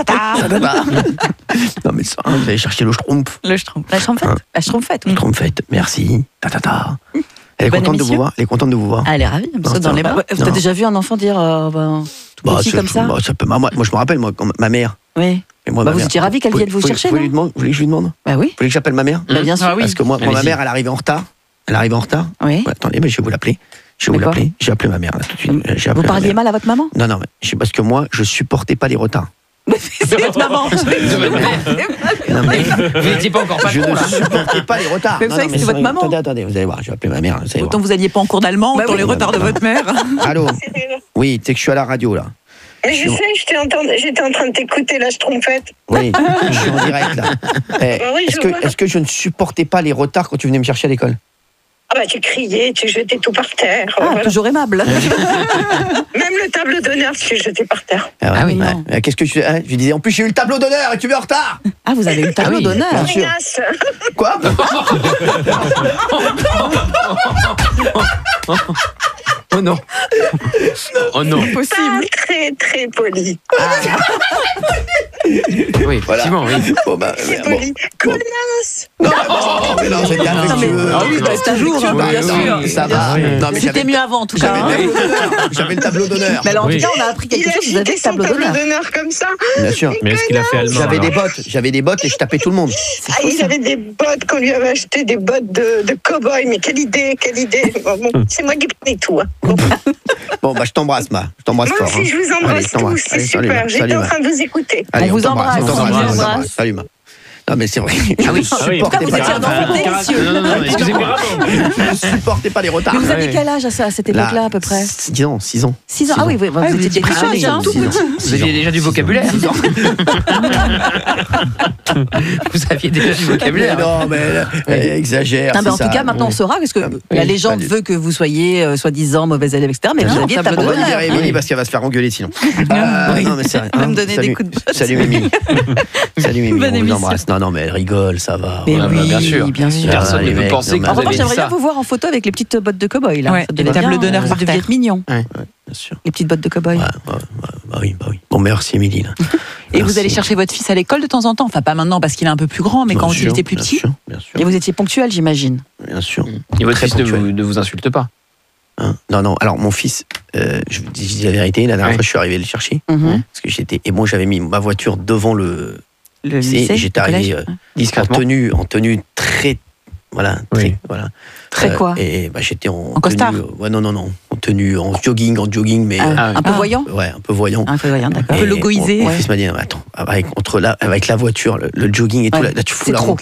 Non mais ça, vous allez chercher le schtroumpf. La schtroumpfette. La schtroumpfette, merci. Elle est contente de vous voir. Elle est ravie. Dans les bras. T'as déjà vu un enfant dire petit comme ça? Ça peut. Moi, je me rappelle, ma mère. Oui. Vous étiez ravi qu'elle vienne vous chercher, non? Vous voulez que je lui demande? Bah oui. Vous voulez que j'appelle ma mère? Bien sûr. Parce que moi, ma mère, elle arrive en retard. Oui. Attendez, mais je vais vous l'appeler. Je vais appeler ma mère là tout de suite. Vous parliez mal à votre maman? Non, parce que moi, je supportais pas les retards. C'est votre maman. Vous n'étiez pas encore patron, je ne supportais pas les retards. Mais vous savez que c'est votre maman. Attendez, vous allez voir, je vais appeler ma mère. Autant vous n'alliez pas en cours d'allemand, autant les retards de votre mère. Allô? Oui, tu sais que je suis à la radio là. Mais je sais, j'étais en train de t'écouter là, schtroumpfette. Oui, je suis en direct là. Est-ce que je ne supportais pas les retards quand tu venais me chercher à l'école? Ah bah tu criais, tu jetais tout par terre. Voilà. Toujours aimable. Même le tableau d'honneur, tu jetais par terre. Ah oui. Qu'est-ce que je lui disais? En plus j'ai eu le tableau d'honneur et tu es en retard. Ah vous avez eu le tableau d'honneur. Quoi? Oh non. Oh non. Possible. Très très poli. Oui, voilà. Oui. C'est poli. Connasse. Non, mais non, j'étais affectueux. Ah oui, c'est toujours, bien sûr. Ça va. C'était mieux avant en tout cas. J'avais le tableau d'honneur. Mais alors en tout cas, on a appris quelque chose. Vous avez le tableau d'honneur comme ça. Bien sûr. Mais est-ce qu'il a fait allemand? J'avais des bottes et je tapais tout le monde. Il avait des bottes qu'on lui avait acheté, des bottes de cow-boy. Mais quelle idée. C'est moi qui prenais tout. Bon, je t'embrasse, Ma. Je t'embrasse fort. Moi aussi, je vous embrasse tous. C'est super. J'étais en train de vous écouter. On vous embrasse. Salut, Ma. Non, mais c'est vrai. Ah oui. Supportez Vous pas étiez un enfant délicieux. Non, excusez-moi. Je supportais pas les retards. Mais vous aviez quel âge à cette époque-là, à peu près? 6 ans. 6 ans. 6 ans. Ah oui, vous étiez précoce, hein. Tout petit. Vous aviez déjà du vocabulaire. Vous aviez déjà du vocabulaire. Non, mais elle exagère. En tout cas, maintenant on saura, parce que la légende veut que vous soyez soi-disant mauvais élève, etc. Mais vous aviez on tableau va d'honneur. libérer Émilie parce qu'elle va se faire engueuler sinon. Non, mais c'est Va me donner des coups de botte. Salut Mimi. Salut Mimi, Bonne on vous émission. embrasse. Non, mais elle rigole, ça va. Mais Voilà, oui, bien sûr. Personne ne peut penser que En vous revanche, avez dit j'aimerais bien ça. vous voir en photo avec les petites bottes de cow-boy. Là. Ouais, Ça devait les tableaux bien, d'honneur ça par devait terre. être mignon. Ouais, bien sûr. Les petites bottes de cow-boy. Bah oui. Bon, merci Émilie. là. Et vous allez chercher votre fils à l'école de temps en temps? Enfin, pas maintenant parce qu'il est un peu plus grand, mais Bien quand sûr, il était plus bien petit. sûr, bien sûr. Et vous étiez ponctuel, j'imagine. Bien sûr. Et votre Très fils ponctuel. ne vous insulte pas. Hein, non. Alors, mon fils, je vous dis la vérité, la dernière fois, je suis arrivé le chercher. Mhm. Parce que j'étais. Et moi, j'avais mis ma voiture devant le lycée, J'étais le arrivé collège, discrètement. En tenue très. Voilà. Voilà. Très quoi? Et bah, j'étais en. costard? tenue, ouais, non. En tenue, en jogging, mais. Un peu voyant? Ouais, un peu voyant. Un peu voyant, d'accord. Un Et peu logoisé. Mon fils m'a dit, non, attends, avec la voiture, le jogging et tout, là, tu fous C'est la trop. honte.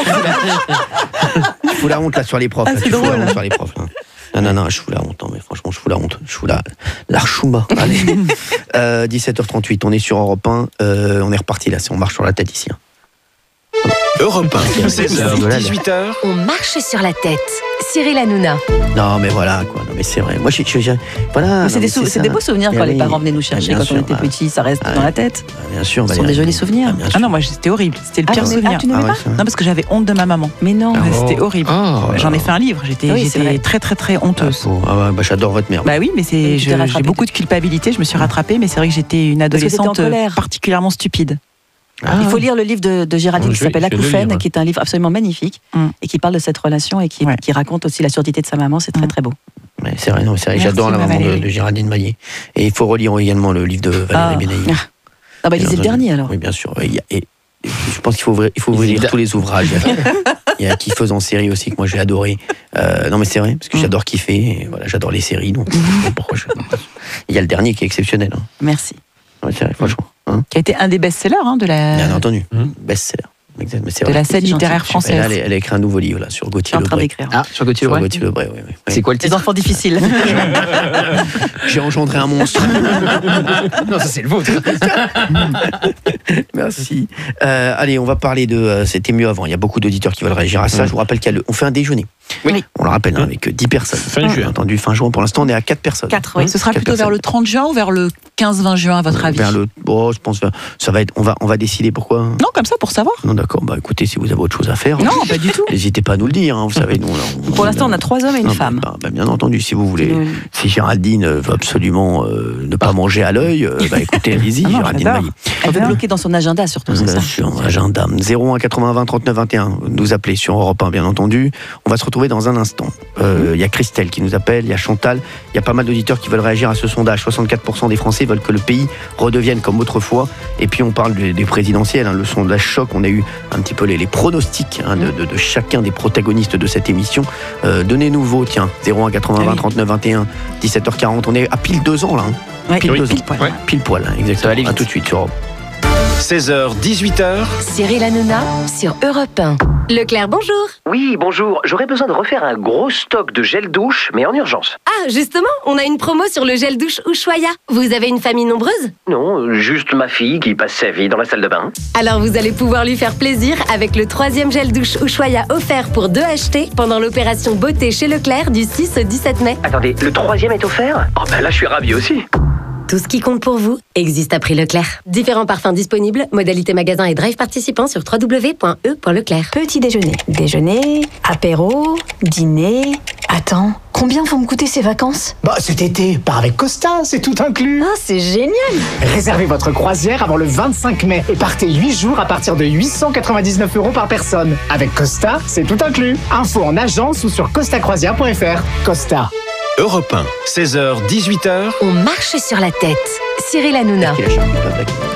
Tu fous la honte là sur les profs. Ah, là, c'est tu fous la drôle. honte sur les profs. là. Non, je fous la honte. Non, mais franchement, je fous la honte. Je fous l'archouma. Allez. 17h38, on est sur Europe 1. On est reparti là, on marche sur la tête ici. hein. Europe 1, 16h, 18h. On marche sur la tête. Cyril Hanouna. Non, mais voilà, quoi. Non, mais c'est vrai. Moi, voilà. Mais c'est non, c'est ça. des beaux souvenirs Mais quand oui. les parents venaient nous chercher bien quand sûr, on était petits, ça reste dans la tête. Bien sûr. Ce sont Valérie. des jolis souvenirs. Bien Ah sûr. non, moi c'était horrible, c'était le pire souvenir. tu n'aimais pas? c'est vrai. Non, parce que j'avais honte de ma maman. Mais non, c'était horrible. J'en ai fait un livre, j'étais Oui, c'est vrai. très très très honteuse. Ah ouais, bah, j'adore votre mère. Bah oui, mais Et tu t'es j'ai rattrapée. beaucoup de culpabilité, je me suis rattrapée, mais c'est vrai que j'étais une Parce que t'étais en adolescente colère. particulièrement stupide. Il faut lire le livre de Géraldine qui s'appelle Acouphène, qui est un livre absolument magnifique et qui parle de cette relation et qui raconte aussi la surdité de sa maman. C'est très très beau. Ouais, c'est vrai, non, c'est vrai. Merci, J'adore la ma maman Valérie. de Géraldine Maillet. Et il faut relire également le livre de Valérie Benaï. Ah bah lisez le dernier alors. Oui, bien sûr. Et je pense qu'il faut lire tous les ouvrages. Il y a Kiffeuse en série aussi que moi j'ai adoré. Non mais c'est vrai, parce que j'adore kiffer. Et voilà, j'adore les séries. Donc, il y a le dernier qui est exceptionnel. hein. Merci. Ouais, c'est vrai, franchement. Qui a été un des best-sellers de la. Bien entendu. Best-seller. Exact, mais c'est De vrai. la scène C'est littéraire gentil. française. Elle a écrit un nouveau livre là, sur Gauthier Je suis en train Lebray. d'écrire. Ah, sur Gauthier Lebray. Gauthier Lebray, oui. C'est quoi le Les titre? enfants difficiles. J'ai engendré un monstre. Non, ça c'est le vôtre. Merci. Allez, on va parler de C'était mieux avant. Il y a beaucoup d'auditeurs qui veulent réagir à ça. Je vous rappelle on fait un déjeuner. Oui. On le rappelle, avec 10 personnes. Fin juin. Entendu, fin juin. Pour l'instant, on est à 4 personnes. 4, oui. Ce sera 4 plutôt vers personnes. le 30 juin ou vers le 15-20 juin, à votre avis? Je pense que ça va être. On va décider pourquoi. Non, comme ça, pour savoir. Non, d'accord. Bah écoutez, si vous avez autre chose à faire. Non, pas du tout. N'hésitez pas à nous le dire. Vous savez, nous. Pour l'instant, on a 3 hommes et une femme. Bien entendu, si vous voulez. Si Géraldine veut absolument ne pas manger à l'œil, écoutez, allez-y, Géraldine Maillet. Elle veut bloquer dans son agenda, surtout. C'est ça. Sur agenda 01 80 20 39 21. Nous appeler sur Europe 1, bien entendu. On va se retrouver dans un instant. Il y a Christelle qui nous appelle, il y a Chantal. Il y a pas mal d'auditeurs qui veulent réagir à ce sondage. 64% des Français veulent que le pays redevienne comme autrefois. Et puis on parle des présidentielles. Le sondage choc. On a eu un petit peu les pronostics de chacun des protagonistes de cette émission. Donnez-nous vos, 01 80 20 39 21, 17h40. On est à pile 2 ans là. Pile 2 ans. poil. Pile poil, exactement. À tout de suite sur Europe. 16h, 18h. Cyril Hanouna sur Europe 1. Leclerc, bonjour. Oui, bonjour. J'aurais besoin de refaire un gros stock de gel douche, mais en urgence. Ah, justement, on a une promo sur le gel douche Ushuaïa. Vous avez une famille nombreuse? Non, juste ma fille qui passe sa vie dans la salle de bain. Alors vous allez pouvoir lui faire plaisir avec le 3e gel douche Ushuaïa offert pour 2 achetés pendant l'opération beauté chez Leclerc du 6 au 17 mai. Attendez, le 3e est offert? Oh ben là, je suis ravi aussi. Tout ce qui compte pour vous existe à prix Leclerc. Différents parfums disponibles, modalités magasin et drive participants sur www.e.leclerc. Petit déjeuner, déjeuner, apéro, dîner. Attends, combien vont me coûter ces vacances? Bah cet été, part avec Costa, c'est tout inclus. Ah, c'est génial! Réservez votre croisière avant le 25 mai et partez 8 jours à partir de 899 € par personne. Avec Costa, c'est tout inclus. Info en agence ou sur costacroisière.fr. Costa. Europe 1, 16h, 18h. On marche sur la tête. Cyril Hanouna.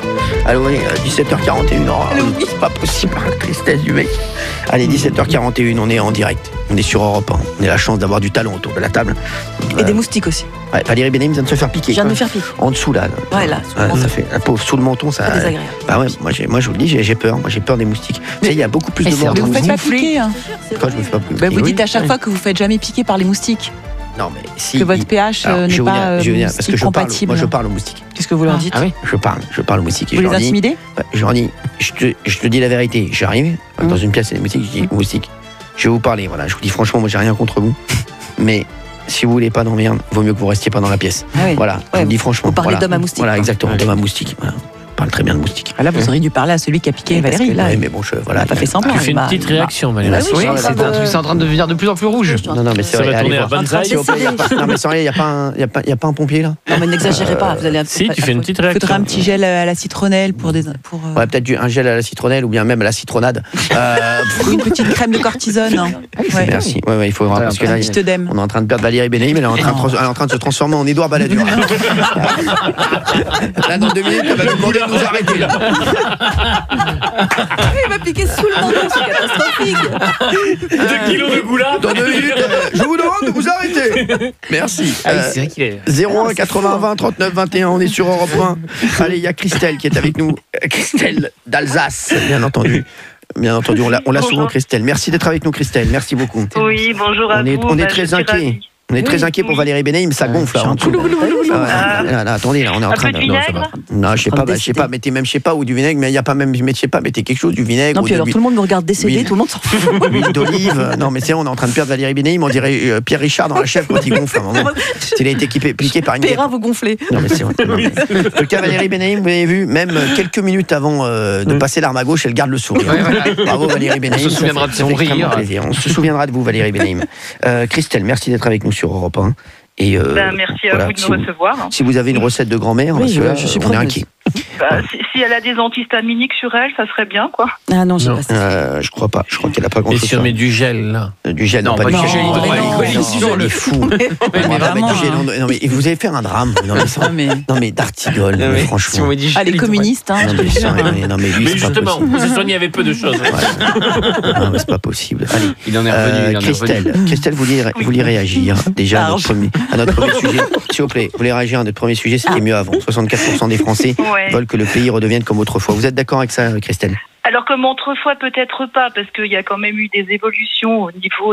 Allô, oui, 17h41. C'est pas possible, tristesse du mec. Allez, 17h41, on est en direct. On est sur Europe 1. On a la chance d'avoir du talent autour de la table. Et des moustiques aussi. Ouais, Valérie Benaïm vient de se faire piquer. Je viens de me faire piquer. En dessous, là. Ouais, là. Ça fait la pauvre, sous le menton, ça. Très désagréable. Bah ouais, moi je vous le dis, j'ai peur. Moi, j'ai peur des moustiques. Vous savez, il y a beaucoup plus de morts. Mais vous ne faites pas piquer. Hein. Quand je me fais pas piquer. Vous dites à chaque fois que vous ne faites jamais piquer par les moustiques. Non, mais si. Que votre pH n'est pas parce que compatible. moi, je parle aux moustiques. Qu'est-ce que vous leur dites? Ah oui, je parle aux moustiques. Vous les intimidez? Je leur dis, je te dis la vérité. J'arrive dans une pièce, il y a des moustiques, je dis, moustiques, je vais vous parler. Voilà, je vous dis franchement, moi, j'ai rien contre vous. Mais si vous voulez pas d'emmerde, vaut mieux que vous restiez pas dans la pièce. Ah oui. Voilà, je vous dis franchement. Vous parlez d'homme à moustique. Voilà, exactement, d'homme à moustique. Voilà. Parle très bien de moustique. Là, vous auriez dû parler à celui qui a piqué Valérie. Oui, mais bon, voilà. Pas fait semblant. Tu fais une petite réaction, Valérie. Oui, c'est en train de devenir de plus en plus rouge. Non, mais c'est Ça vrai. va tourner à bonsaï. Non, mais sans rien, il n'y a pas un pompier là. Non, mais n'exagérez pas. Vous allez. Si, tu fais une petite réaction. Il faudra un petit gel à la citronnelle pour des. Ouais, peut-être un gel à la citronnelle ou bien même à la citronnade. Ou une petite crème de cortisone. Ouais. Merci. Ouais, il faudra parce que là, on est en train de perdre Valérie Benaïm, elle est en train de se transformer en Édouard Balladur. Là, dans 2 minutes, elle va nous demander de nous arrêter. Il va piquer sous le menton, c'est catastrophique. 2 kilos de goulard. Dans 2 minutes, je vous demande de vous arrêter. Merci. C'est vrai qu'il est. 01 80 20 39 21, on est sur Europe 1. Allez, il y a Christelle qui est avec nous. Christelle d'Alsace, bien entendu. Bien entendu, on l'a souvent, Christelle. Merci d'être avec nous, Christelle. Merci beaucoup. Oui, bonjour à vous. On est très inquiets. On est très inquiets pour Valérie Benaïm, ça gonfle là en dessous. Attendez, là, on est en train de. Non, je sais pas, mettez même, je sais pas, ou du vinaigre, mais il n'y a pas même, je sais pas, mettez quelque chose, du vinaigre. Non, puis alors tout le monde me regarde décédé, tout le monde s'en fout. Huile d'olive. Non, mais c'est on est en train de perdre Valérie Benaïm, on dirait Pierre Richard dans La Chèvre quand il gonfle. Il a été piqué par une. Perrin, vous gonflez. Non, mais c'est vrai. Le cas Valérie Benaïm, vous avez vu, même quelques minutes avant de passer l'arme à gauche, elle garde le sourire. Bravo Valérie Benaïm. On se souviendra de son rire. On se souviendra de vous, Valérie Benaïm. Christelle, merci d'être avec nous sur Europe 1. Et merci à vous de nous recevoir. Si vous avez une recette de grand-mère, on est inquiet. Si elle a des antihistaminiques sur elle, ça serait bien, quoi. Ah non, j'ai pas ça. Je crois pas. Je crois qu'elle a pas grand-chose. Et si on met du gel, là? Du gel, non, pas du gel. Il est fou. Non, mais vous allez faire un drame. Non, mais d'Artigol, franchement. Ah, les communistes, hein. Non, mais lui, justement, vous se soignez avec peu de choses. Non, mais c'est pas possible. Allez. Il en est revenu. Christelle, vous vouliez réagir déjà à notre premier sujet. S'il vous plaît, vous voulez réagir à notre premier sujet, c'était mieux avant. 64% des Français veulent que le pays redevienne comme autrefois. Vous êtes d'accord avec ça, Christelle? Alors comme autrefois, peut-être pas, parce qu'il y a quand même eu des évolutions au niveau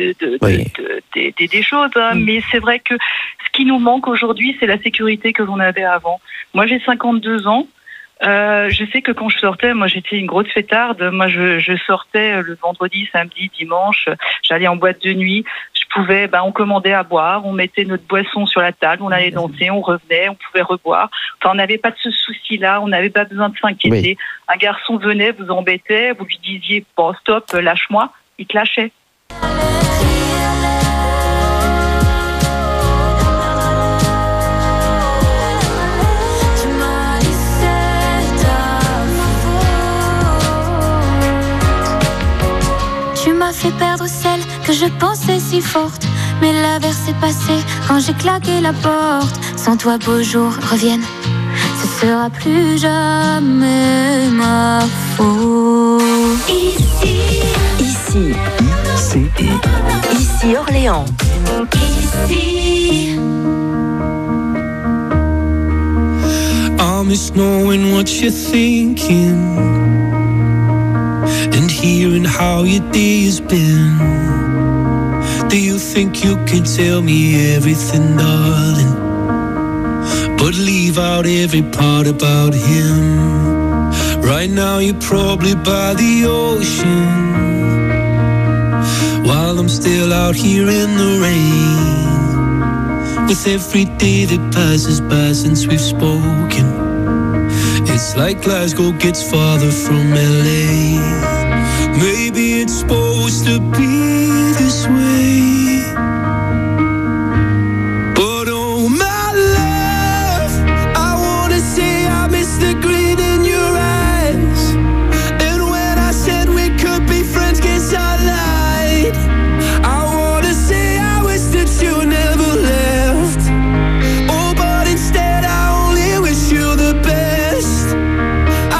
des choses. Hein, mais c'est vrai que ce qui nous manque aujourd'hui, c'est la sécurité que l'on avait avant. Moi, j'ai 52 ans. Je sais que quand je sortais, moi j'étais une grosse fêtarde. Moi je sortais le vendredi, samedi, dimanche. J'allais en boîte de nuit. On commandait à boire, on mettait notre boisson sur la table, on allait danser, on revenait, on pouvait reboire. Enfin, on n'avait pas de ce souci-là, on n'avait pas besoin de s'inquiéter. Un garçon venait, vous embêtait, vous lui disiez bon stop, lâche-moi, il te lâchait. Tu m'as fait perdre celle que je pensais si forte, mais l'averse est passée quand j'ai claqué la porte. Sans toi, beaux jours reviennent, ce sera plus jamais ma faute. Ici Orléans. Ici. I miss knowing what you're thinking and hearing how your day has been. Do you think you can tell me everything, darling, but leave out every part about him? Right now you're probably by the ocean, while I'm still out here in the rain. With every day that passes by since we've spoken, it's like Glasgow gets farther from LA. Maybe it's supposed to be this way, but oh my love, I wanna say I miss the grin in your eyes. And when I said we could be friends, guess I lied. I wanna say I wish that you never left. Oh, but instead I only wish you the best.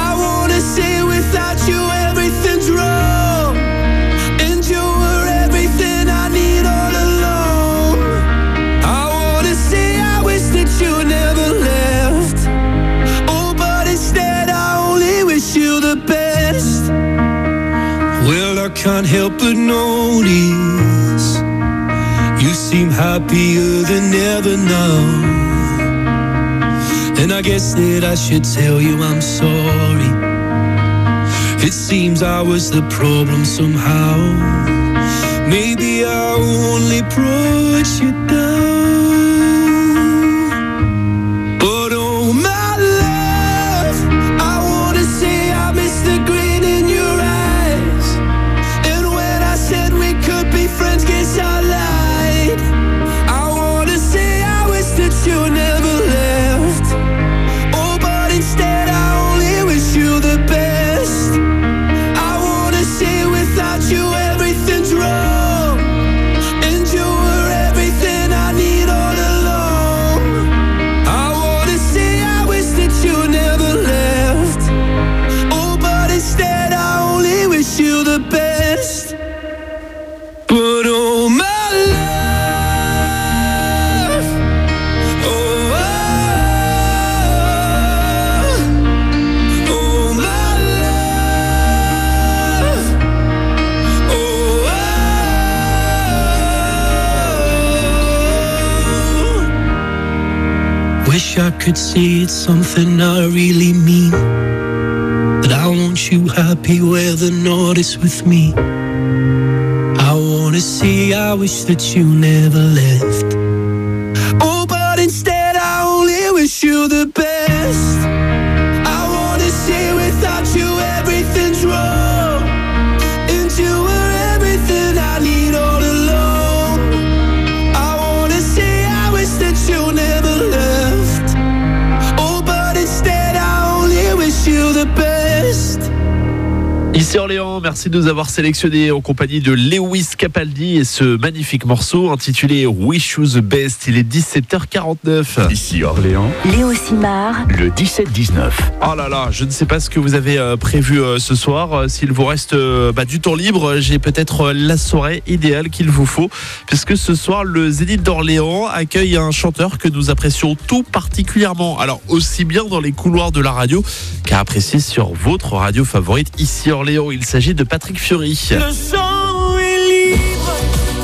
can't help but notice you seem happier than ever now. And I guess that I should tell you I'm sorry. It seems I was the problem somehow. Maybe I only brought you down. But oh my love, I wanna say I miss the grin in your eyes. And when I said we could be friends, guess I lied. I wanna say I wish that you never left. Oh, but instead I only wish you the best. I wanna say without you everything's wrong, and you were everything I need all along. I wanna say I wish that you never left. Oh, but instead I only wish you the best. But oh my love, oh, oh my love, oh. Wish I could say it's something I really mean, that I want you happy where the north is with me. I wanna say I wish that you never left. Oh, but instead I only wish you the best. I wanna say without you everything's wrong, and you were everything I need all along. I wanna say I wish that you never left. Oh, but instead I only wish you the best. Ici Orléans, merci de nous avoir sélectionnés en compagnie de Lewis Capaldi et ce magnifique morceau intitulé Wish You the Best. Il est 17h49. Ici Orléans, Léo Simard, le 17-19. Oh là là, je ne sais pas ce que vous avez prévu ce soir. S'il vous reste du temps libre, j'ai peut-être la soirée idéale qu'il vous faut, puisque ce soir, le Zénith d'Orléans accueille un chanteur que nous apprécions tout particulièrement. Alors, aussi bien dans les couloirs de la radio qu'à apprécier sur votre radio favorite ici Orléans. Il s'agit de Patrick Fiori. Le chant est libre,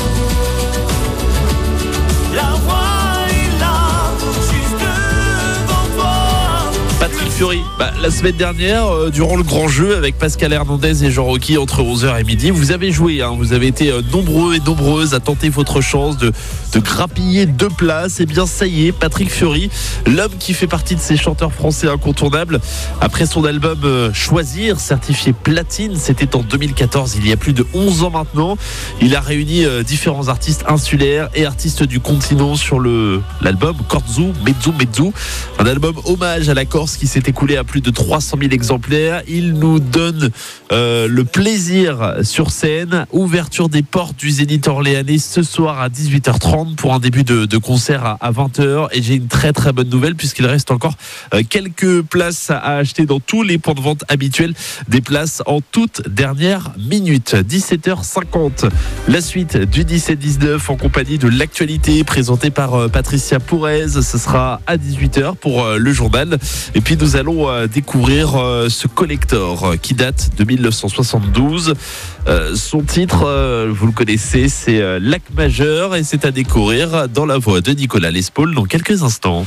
la voix est là, juste devant toi. Patrick Fiori, la semaine dernière, durant le grand jeu avec Pascal Hernandez et Jean Rocky entre 11h et midi, vous avez joué, vous avez été nombreux et nombreuses à tenter votre chance de grappiller 2 places. Et bien ça y est, Patrick Fiori, l'homme qui fait partie de ces chanteurs français incontournables, après son album Choisir, certifié platine, c'était en 2014, il y a plus de 11 ans maintenant. Il a réuni différents artistes insulaires et artistes du continent sur l'album Corzu Mezzu Mezzu, un album hommage à la Corse qui s'est écoulé à plus de 300 000 exemplaires. Il nous donne le plaisir sur scène. Ouverture des portes du Zénith orléanais ce soir à 18h30 pour un début de concert à 20h. Et j'ai une très très bonne nouvelle puisqu'il reste encore quelques places à acheter dans tous les points de vente habituels. Des places en toute dernière minute. 17h50. La suite du 17-19 en compagnie de l'actualité présentée par Patricia Pourez. Ce sera à 18h pour le journal. Et puis nous allons découvrir ce collector qui date de 1972. Son titre, vous le connaissez, c'est Lac Majeur et c'est à découvrir dans la voix de Nicolas Lespaul dans quelques instants.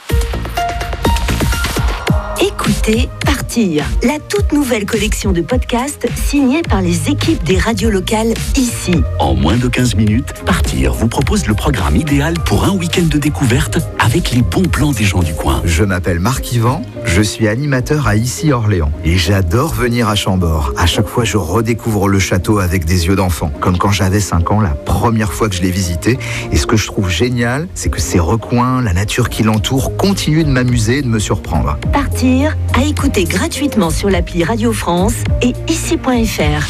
Écoutez Partir, la toute nouvelle collection de podcasts signée par les équipes des radios locales ici. En moins de 15 minutes, Partir vous propose le programme idéal pour un week-end de découverte avec les bons plans des gens du coin. Je m'appelle Marc Yvan, je suis animateur à Ici Orléans et j'adore venir à Chambord. À chaque fois, je redécouvre le château avec des yeux d'enfant, comme quand j'avais 5 ans, la première fois que je l'ai visité. Et ce que je trouve génial, c'est que ces recoins, la nature qui l'entoure, continuent de m'amuser et de me surprendre. Partir, à écouter gratuitement sur l'appli Radio France et ici.fr.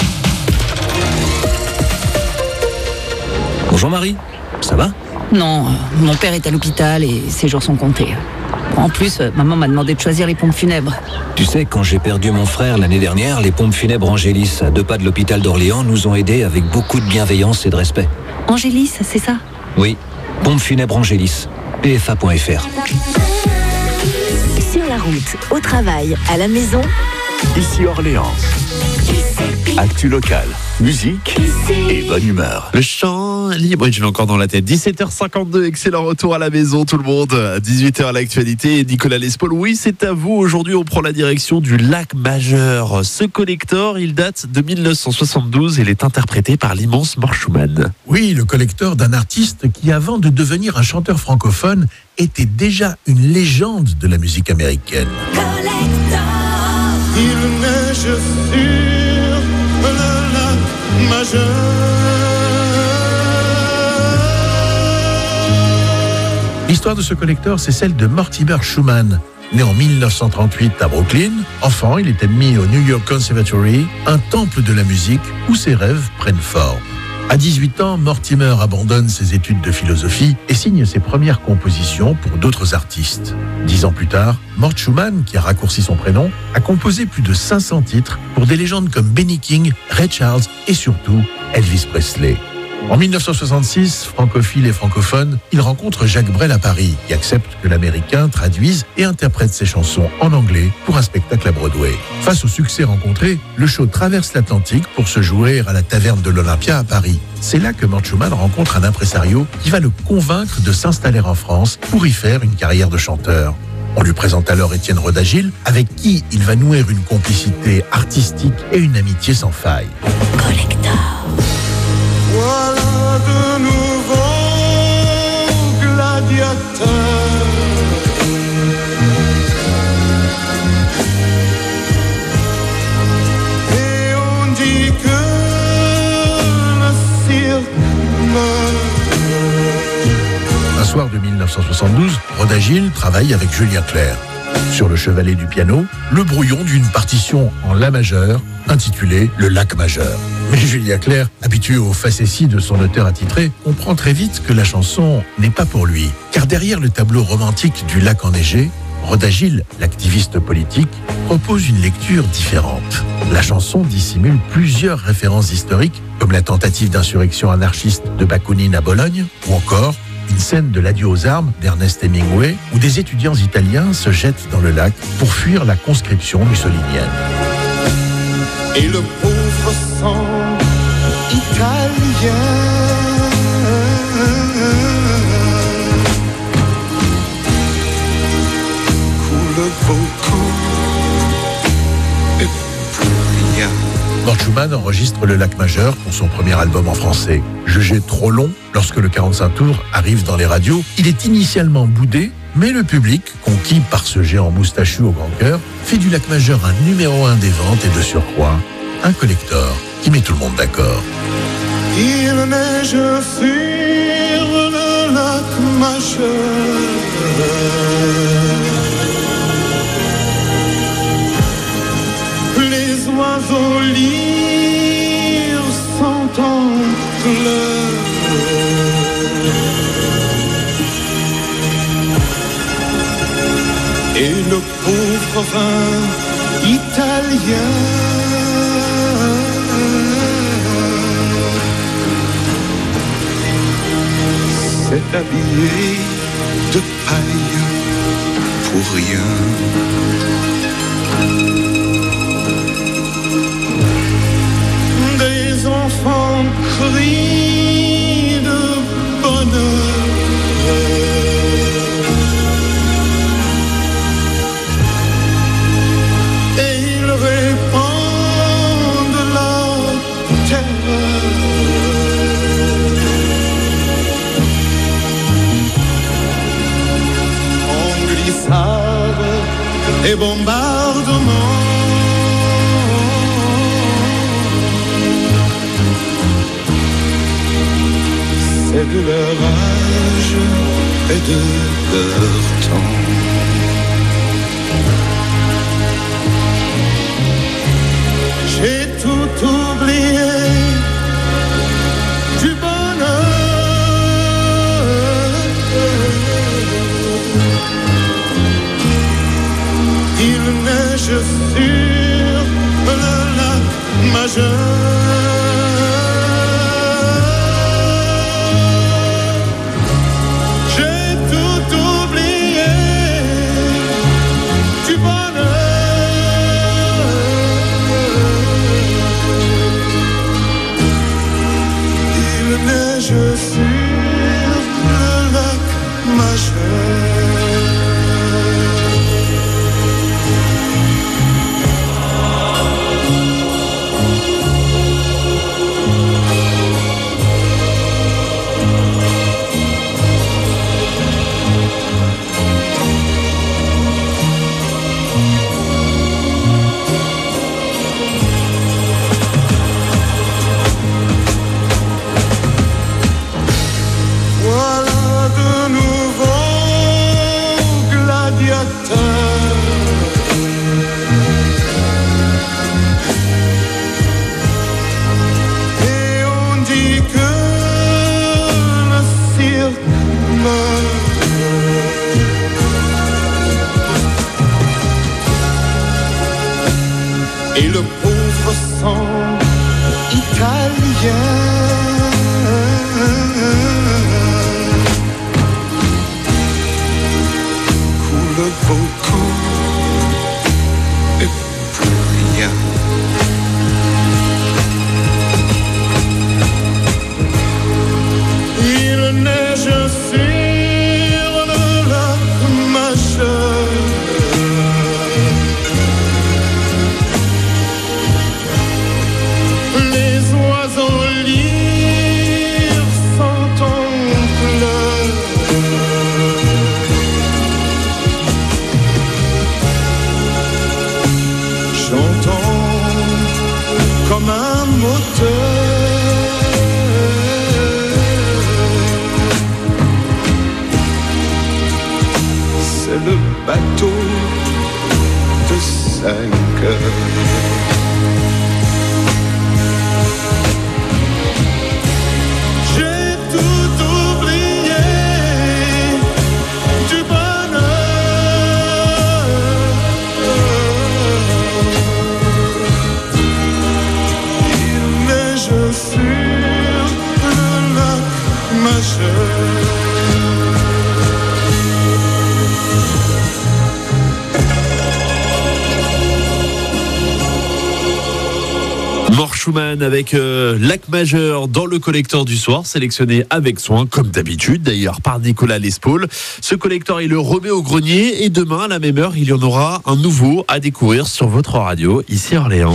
Bonjour Marie, ça va? Non, mon père est à l'hôpital et ses jours sont comptés. En plus, maman m'a demandé de choisir les pompes funèbres. Tu sais, quand j'ai perdu mon frère l'année dernière, les pompes funèbres Angélis, à 2 pas de l'hôpital d'Orléans, nous ont aidés avec beaucoup de bienveillance et de respect. Angélis, c'est ça? Oui, pompes funèbres Angélis, pfa.fr. Sur la route, au travail, à la maison, Ici Orléans. Actu locale, musique et bonne humeur. Le chant libre, je l'ai encore dans la tête. 17h52, excellent retour à la maison tout le monde. 18h à l'actualité, Nicolas Lespaul. Oui, c'est à vous. Aujourd'hui, on prend la direction du Lac Majeur. Ce collector, il date de 1972 et il est interprété par l'immense Mort Schumann. Oui, le collector d'un artiste qui, avant de devenir un chanteur francophone, était déjà une légende de la musique américaine. Il neige sur le lac Majeur. L'histoire de ce collector, c'est celle de Mortimer Schumann. Né en 1938 à Brooklyn, enfant, il est admis au New York Conservatory, un temple de la musique où ses rêves prennent forme. À 18 ans, Mortimer abandonne ses études de philosophie et signe ses premières compositions pour d'autres artistes. 10 ans plus tard, Mort Schumann, qui a raccourci son prénom, a composé plus de 500 titres pour des légendes comme Benny King, Ray Charles et surtout Elvis Presley. En 1966, francophile et francophone, il rencontre Jacques Brel à Paris, qui accepte que l'Américain traduise et interprète ses chansons en anglais pour un spectacle à Broadway. Face au succès rencontré, le show traverse l'Atlantique pour se jouer à la taverne de l'Olympia à Paris. C'est là que Mort Schumann rencontre un impresario qui va le convaincre de s'installer en France pour y faire une carrière de chanteur. On lui présente alors Étienne Rodagil, avec qui il va nouer une complicité artistique et une amitié sans faille. Voilà de nouveaux gladiateurs. Et on dit que le cirque meurt. Un soir de 1972, Rodagil travaille avec Julien Clerc. Sur le chevalet du piano, le brouillon d'une partition en La majeur, intitulée Le Lac Majeur. Mais Julien Clerc, habitué aux facéties de son auteur attitré, comprend très vite que la chanson n'est pas pour lui. Car derrière le tableau romantique du lac enneigé, Rodagil, l'activiste politique, propose une lecture différente. La chanson dissimule plusieurs références historiques, comme la tentative d'insurrection anarchiste de Bakounine à Bologne, ou encore une scène de l'adieu aux armes d'Ernest Hemingway, où des étudiants italiens se jettent dans le lac pour fuir la conscription mussolinienne. Et le pauvre sang italien coule beaucoup et pour rien. Mort Schumann enregistre Le Lac Majeur pour son premier album en français. Jugé trop long, lorsque le 45 tours arrive dans les radios, il est initialement boudé, mais le public, conquis par ce géant moustachu au grand cœur, fait du Lac Majeur un numéro 1 des ventes et de surcroît, un collector qui met tout le monde d'accord. Il neige sur le lac Majeur. Les oiseaux lyres sont en pleurs. Et le pauvre vin italien s'est habillé de paille pour rien. Des enfants crient de bonheur. Et ils répandent la terreur. En glissade et bombardement. C'est de leur âge et de leur temps. J'ai tout oublié du bonheur. Il neige sur le lac Majeur. et le pauvre sang italien. Coule beaucoup et plus rien. Il neige sur le lac Majeur. Les oiseaux lyres sont en pleurs. J'entends comme un moteur. C'est le bateau de 5 heures. J'ai tout oublié du bonheur. Il neige sur le lac Majeur. Mort Schumann avec Lac Majeur dans le collecteur du soir, sélectionné avec soin, comme d'habitude d'ailleurs par Nicolas Lespaul. Ce collecteur, il le remet au grenier et demain à la même heure, il y en aura un nouveau à découvrir sur votre radio, ici à Orléans.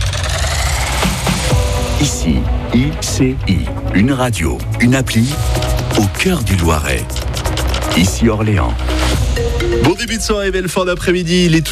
Ici, ICI, une radio, une appli au cœur du Loiret. Ici Orléans. Bon début de soirée, belle fin d'après-midi. Il est